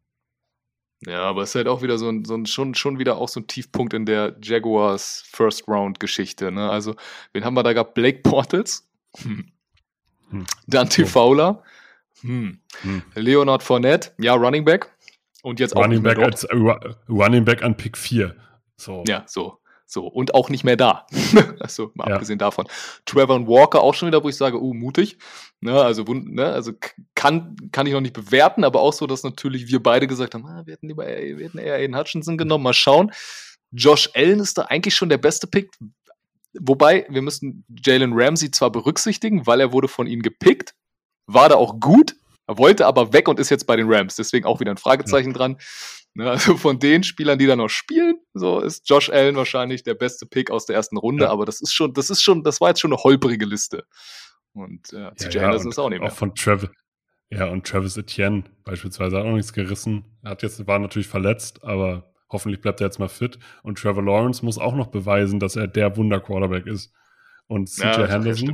Ja, aber es ist halt auch wieder so ein, so ein schon, schon wieder auch so ein Tiefpunkt in der Jaguars First-Round-Geschichte. Ne? Also, wen haben wir da gehabt? Blake Bortles, hm. Hm. Dante Fowler, hm. Hm. Leonard Fournette, ja, Running Back. Und jetzt auch Running Back als uh, Running Back an Pick vier. So. Ja, so. So. Und auch nicht mehr da. Also, mal ja. abgesehen davon. Trevor Walker auch schon wieder, wo ich sage, oh, mutig. Ne, also, ne, also kann, kann ich noch nicht bewerten, aber auch so, dass natürlich wir beide gesagt haben, ah, wir hätten lieber wir hätten eher Aiden Hutchinson genommen. Mal schauen. Josh Allen ist da eigentlich schon der beste Pick. Wobei, wir müssen Jalen Ramsey zwar berücksichtigen, weil er wurde von ihnen gepickt, war da auch gut, er wollte aber weg und ist jetzt bei den Rams. Deswegen auch wieder ein Fragezeichen ja. dran. Also von den Spielern, die da noch spielen, so ist Josh Allen wahrscheinlich der beste Pick aus der ersten Runde. Ja. Aber das ist schon, das ist schon, das war jetzt schon eine holprige Liste. Und äh, C J ja, Henderson und ist auch nicht mehr. Auch von Travis, ja, und Travis Etienne beispielsweise hat auch nichts gerissen. Er hat jetzt, war natürlich verletzt, aber hoffentlich bleibt er jetzt mal fit. Und Trevor Lawrence muss auch noch beweisen, dass er der Wunder-Quarterback ist. Und C J ja, Henderson,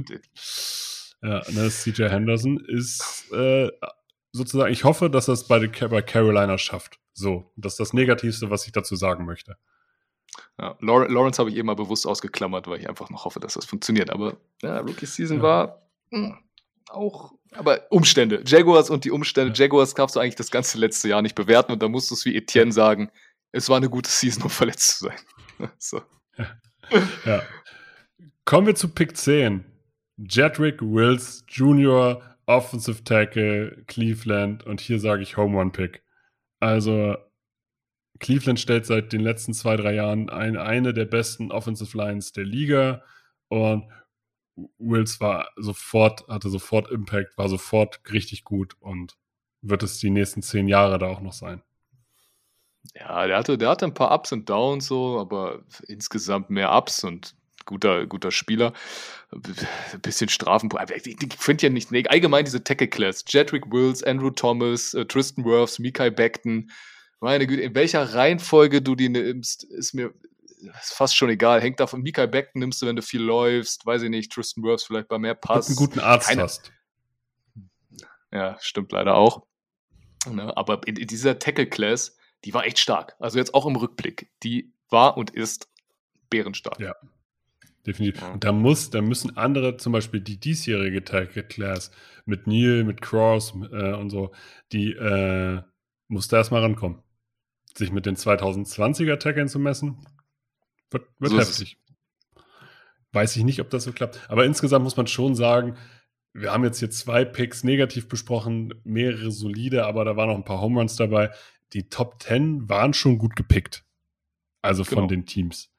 ja, ne, C J Henderson ist äh, sozusagen, ich hoffe, dass er es bei, bei Carolina schafft. So, das ist das Negativste, was ich dazu sagen möchte. Ja, Lawrence habe ich eben mal bewusst ausgeklammert, weil ich einfach noch hoffe, dass das funktioniert. Aber ja, Rookie-Season ja. war mh, auch, aber Umstände. Jaguars und die Umstände. Ja. Jaguars darfst du eigentlich das ganze letzte Jahr nicht bewerten und da musst du es wie Etienne sagen, es war eine gute Season, um verletzt zu sein. So. Ja. ja. Kommen wir zu Pick zehn. Jedrick Wills Junior, Offensive Tackle, Cleveland. Und hier sage ich Home Run Pick. Also Cleveland stellt seit den letzten zwei, drei Jahren ein, eine der besten Offensive Lines der Liga. Und Wills war sofort, hatte sofort Impact, war sofort richtig gut und wird es die nächsten zehn Jahre da auch noch sein. Ja, der hatte, der hatte ein paar Ups und Downs so, aber insgesamt mehr Ups und guter, guter Spieler. Ein bisschen Strafen. Ich finde ja nicht, nee, allgemein diese Tackle-Class. Jedrick Wills, Andrew Thomas, äh, Tristan Wirfs, Mekhi Becton. Meine Güte, in welcher Reihenfolge du die nimmst, ist mir ist fast schon egal. Hängt davon, Mekhi Becton nimmst du, wenn du viel läufst. Weiß ich nicht, Tristan Wirfs vielleicht bei mehr Pass. Wenn du einen guten Arzt Keine. hast. Ja, stimmt leider auch. Ne, aber in, in dieser Tackle-Class, die war echt stark. Also jetzt auch im Rückblick. Die war und ist bärenstark. Ja. definitiv. Und da muss, da müssen andere, zum Beispiel die diesjährige Tackle Class mit Neal, mit Cross äh, und so, die äh, muss da erstmal rankommen. Sich mit den zweitausendzwanziger Tackeln zu messen, wird, wird So ist heftig. Weiß ich nicht, ob das so klappt. Aber insgesamt muss man schon sagen, wir haben jetzt hier zwei Picks negativ besprochen, mehrere solide, aber da waren noch ein paar Home Runs dabei. Die Top Ten waren schon gut gepickt. Also von Genau. den Teams.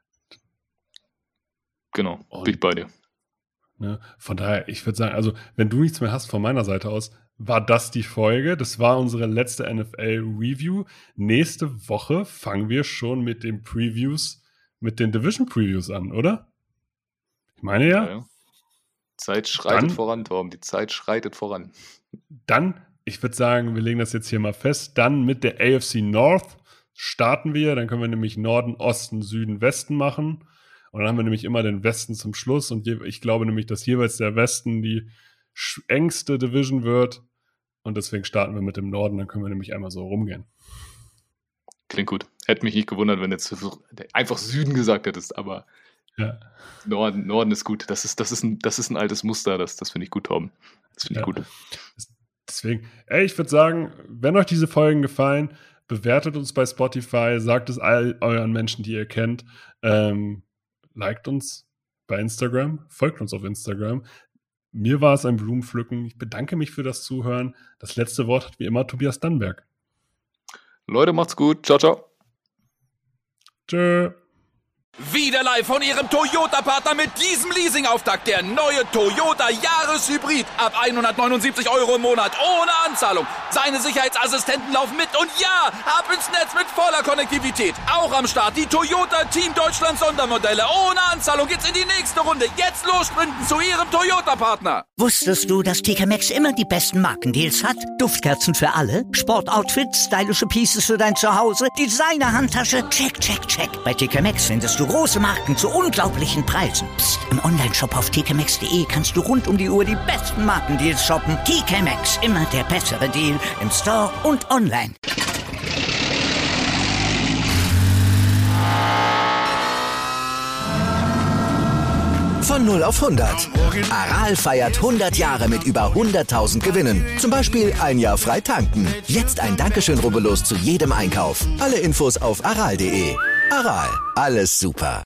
Genau, Und- bin ich bei dir. Ne? Von daher, ich würde sagen, also wenn du nichts mehr hast von meiner Seite aus, war das die Folge. Das war unsere letzte N F L-Review. Nächste Woche fangen wir schon mit den Previews, mit den Division-Previews an, oder? Ich meine ja. Ja, ja. Zeit schreitet Dann- voran, Torben. Die Zeit schreitet voran. Dann, ich würde sagen, wir legen das jetzt hier mal fest, dann mit der A F C North starten wir. Dann können wir nämlich Norden, Osten, Süden, Westen machen. Und dann haben wir nämlich immer den Westen zum Schluss. Und je, ich glaube nämlich, dass jeweils der Westen die sch- engste Division wird. Und deswegen starten wir mit dem Norden. Dann können wir nämlich einmal so rumgehen. Klingt gut. Hätte mich nicht gewundert, wenn du jetzt einfach Süden gesagt hättest, aber Ja. Norden, Norden ist gut. Das ist, das ist, ein, das ist ein altes Muster. Das, das finde ich gut, Torben. Das finde ich Ja. gut. Deswegen, ey, ich würde sagen, wenn euch diese Folgen gefallen, bewertet uns bei Spotify, sagt es all euren Menschen, die ihr kennt, ähm, liked uns bei Instagram, folgt uns auf Instagram. Mir war es ein Blumenpflücken. Ich bedanke mich für das Zuhören. Das letzte Wort hat wie immer Tobias Dannenberg. Leute, macht's gut. Ciao, ciao. Tschö. Wieder live von Ihrem Toyota-Partner mit diesem Leasing-Auftakt. Der neue Toyota Jahreshybrid. Ab hundertneunundsiebzig Euro im Monat. Ohne Anzahlung. Seine Sicherheitsassistenten laufen mit. Und ja, ab ins Netz mit voller Konnektivität. Auch am Start die Toyota Team Deutschland Sondermodelle. Ohne Anzahlung geht's in die nächste Runde. Jetzt los sprinten zu Ihrem Toyota-Partner. Wusstest du, dass T K Maxx immer die besten Markendeals hat? Duftkerzen für alle, Sportoutfits, stylische Pieces für dein Zuhause, Designer-Handtasche, check, check, check. Bei T K Maxx findest du große Marken zu unglaublichen Preisen. Psst. Im Onlineshop auf t k maxx punkt de kannst du rund um die Uhr die besten Markendeals shoppen. T K Maxx, immer der bessere Deal im Store und online. Von null auf hundert. Aral feiert hundert Jahre mit über hunderttausend Gewinnen. Zum Beispiel ein Jahr frei tanken. Jetzt ein Dankeschön, rubbellos zu jedem Einkauf. Alle Infos auf aral punkt de. Aral, alles super.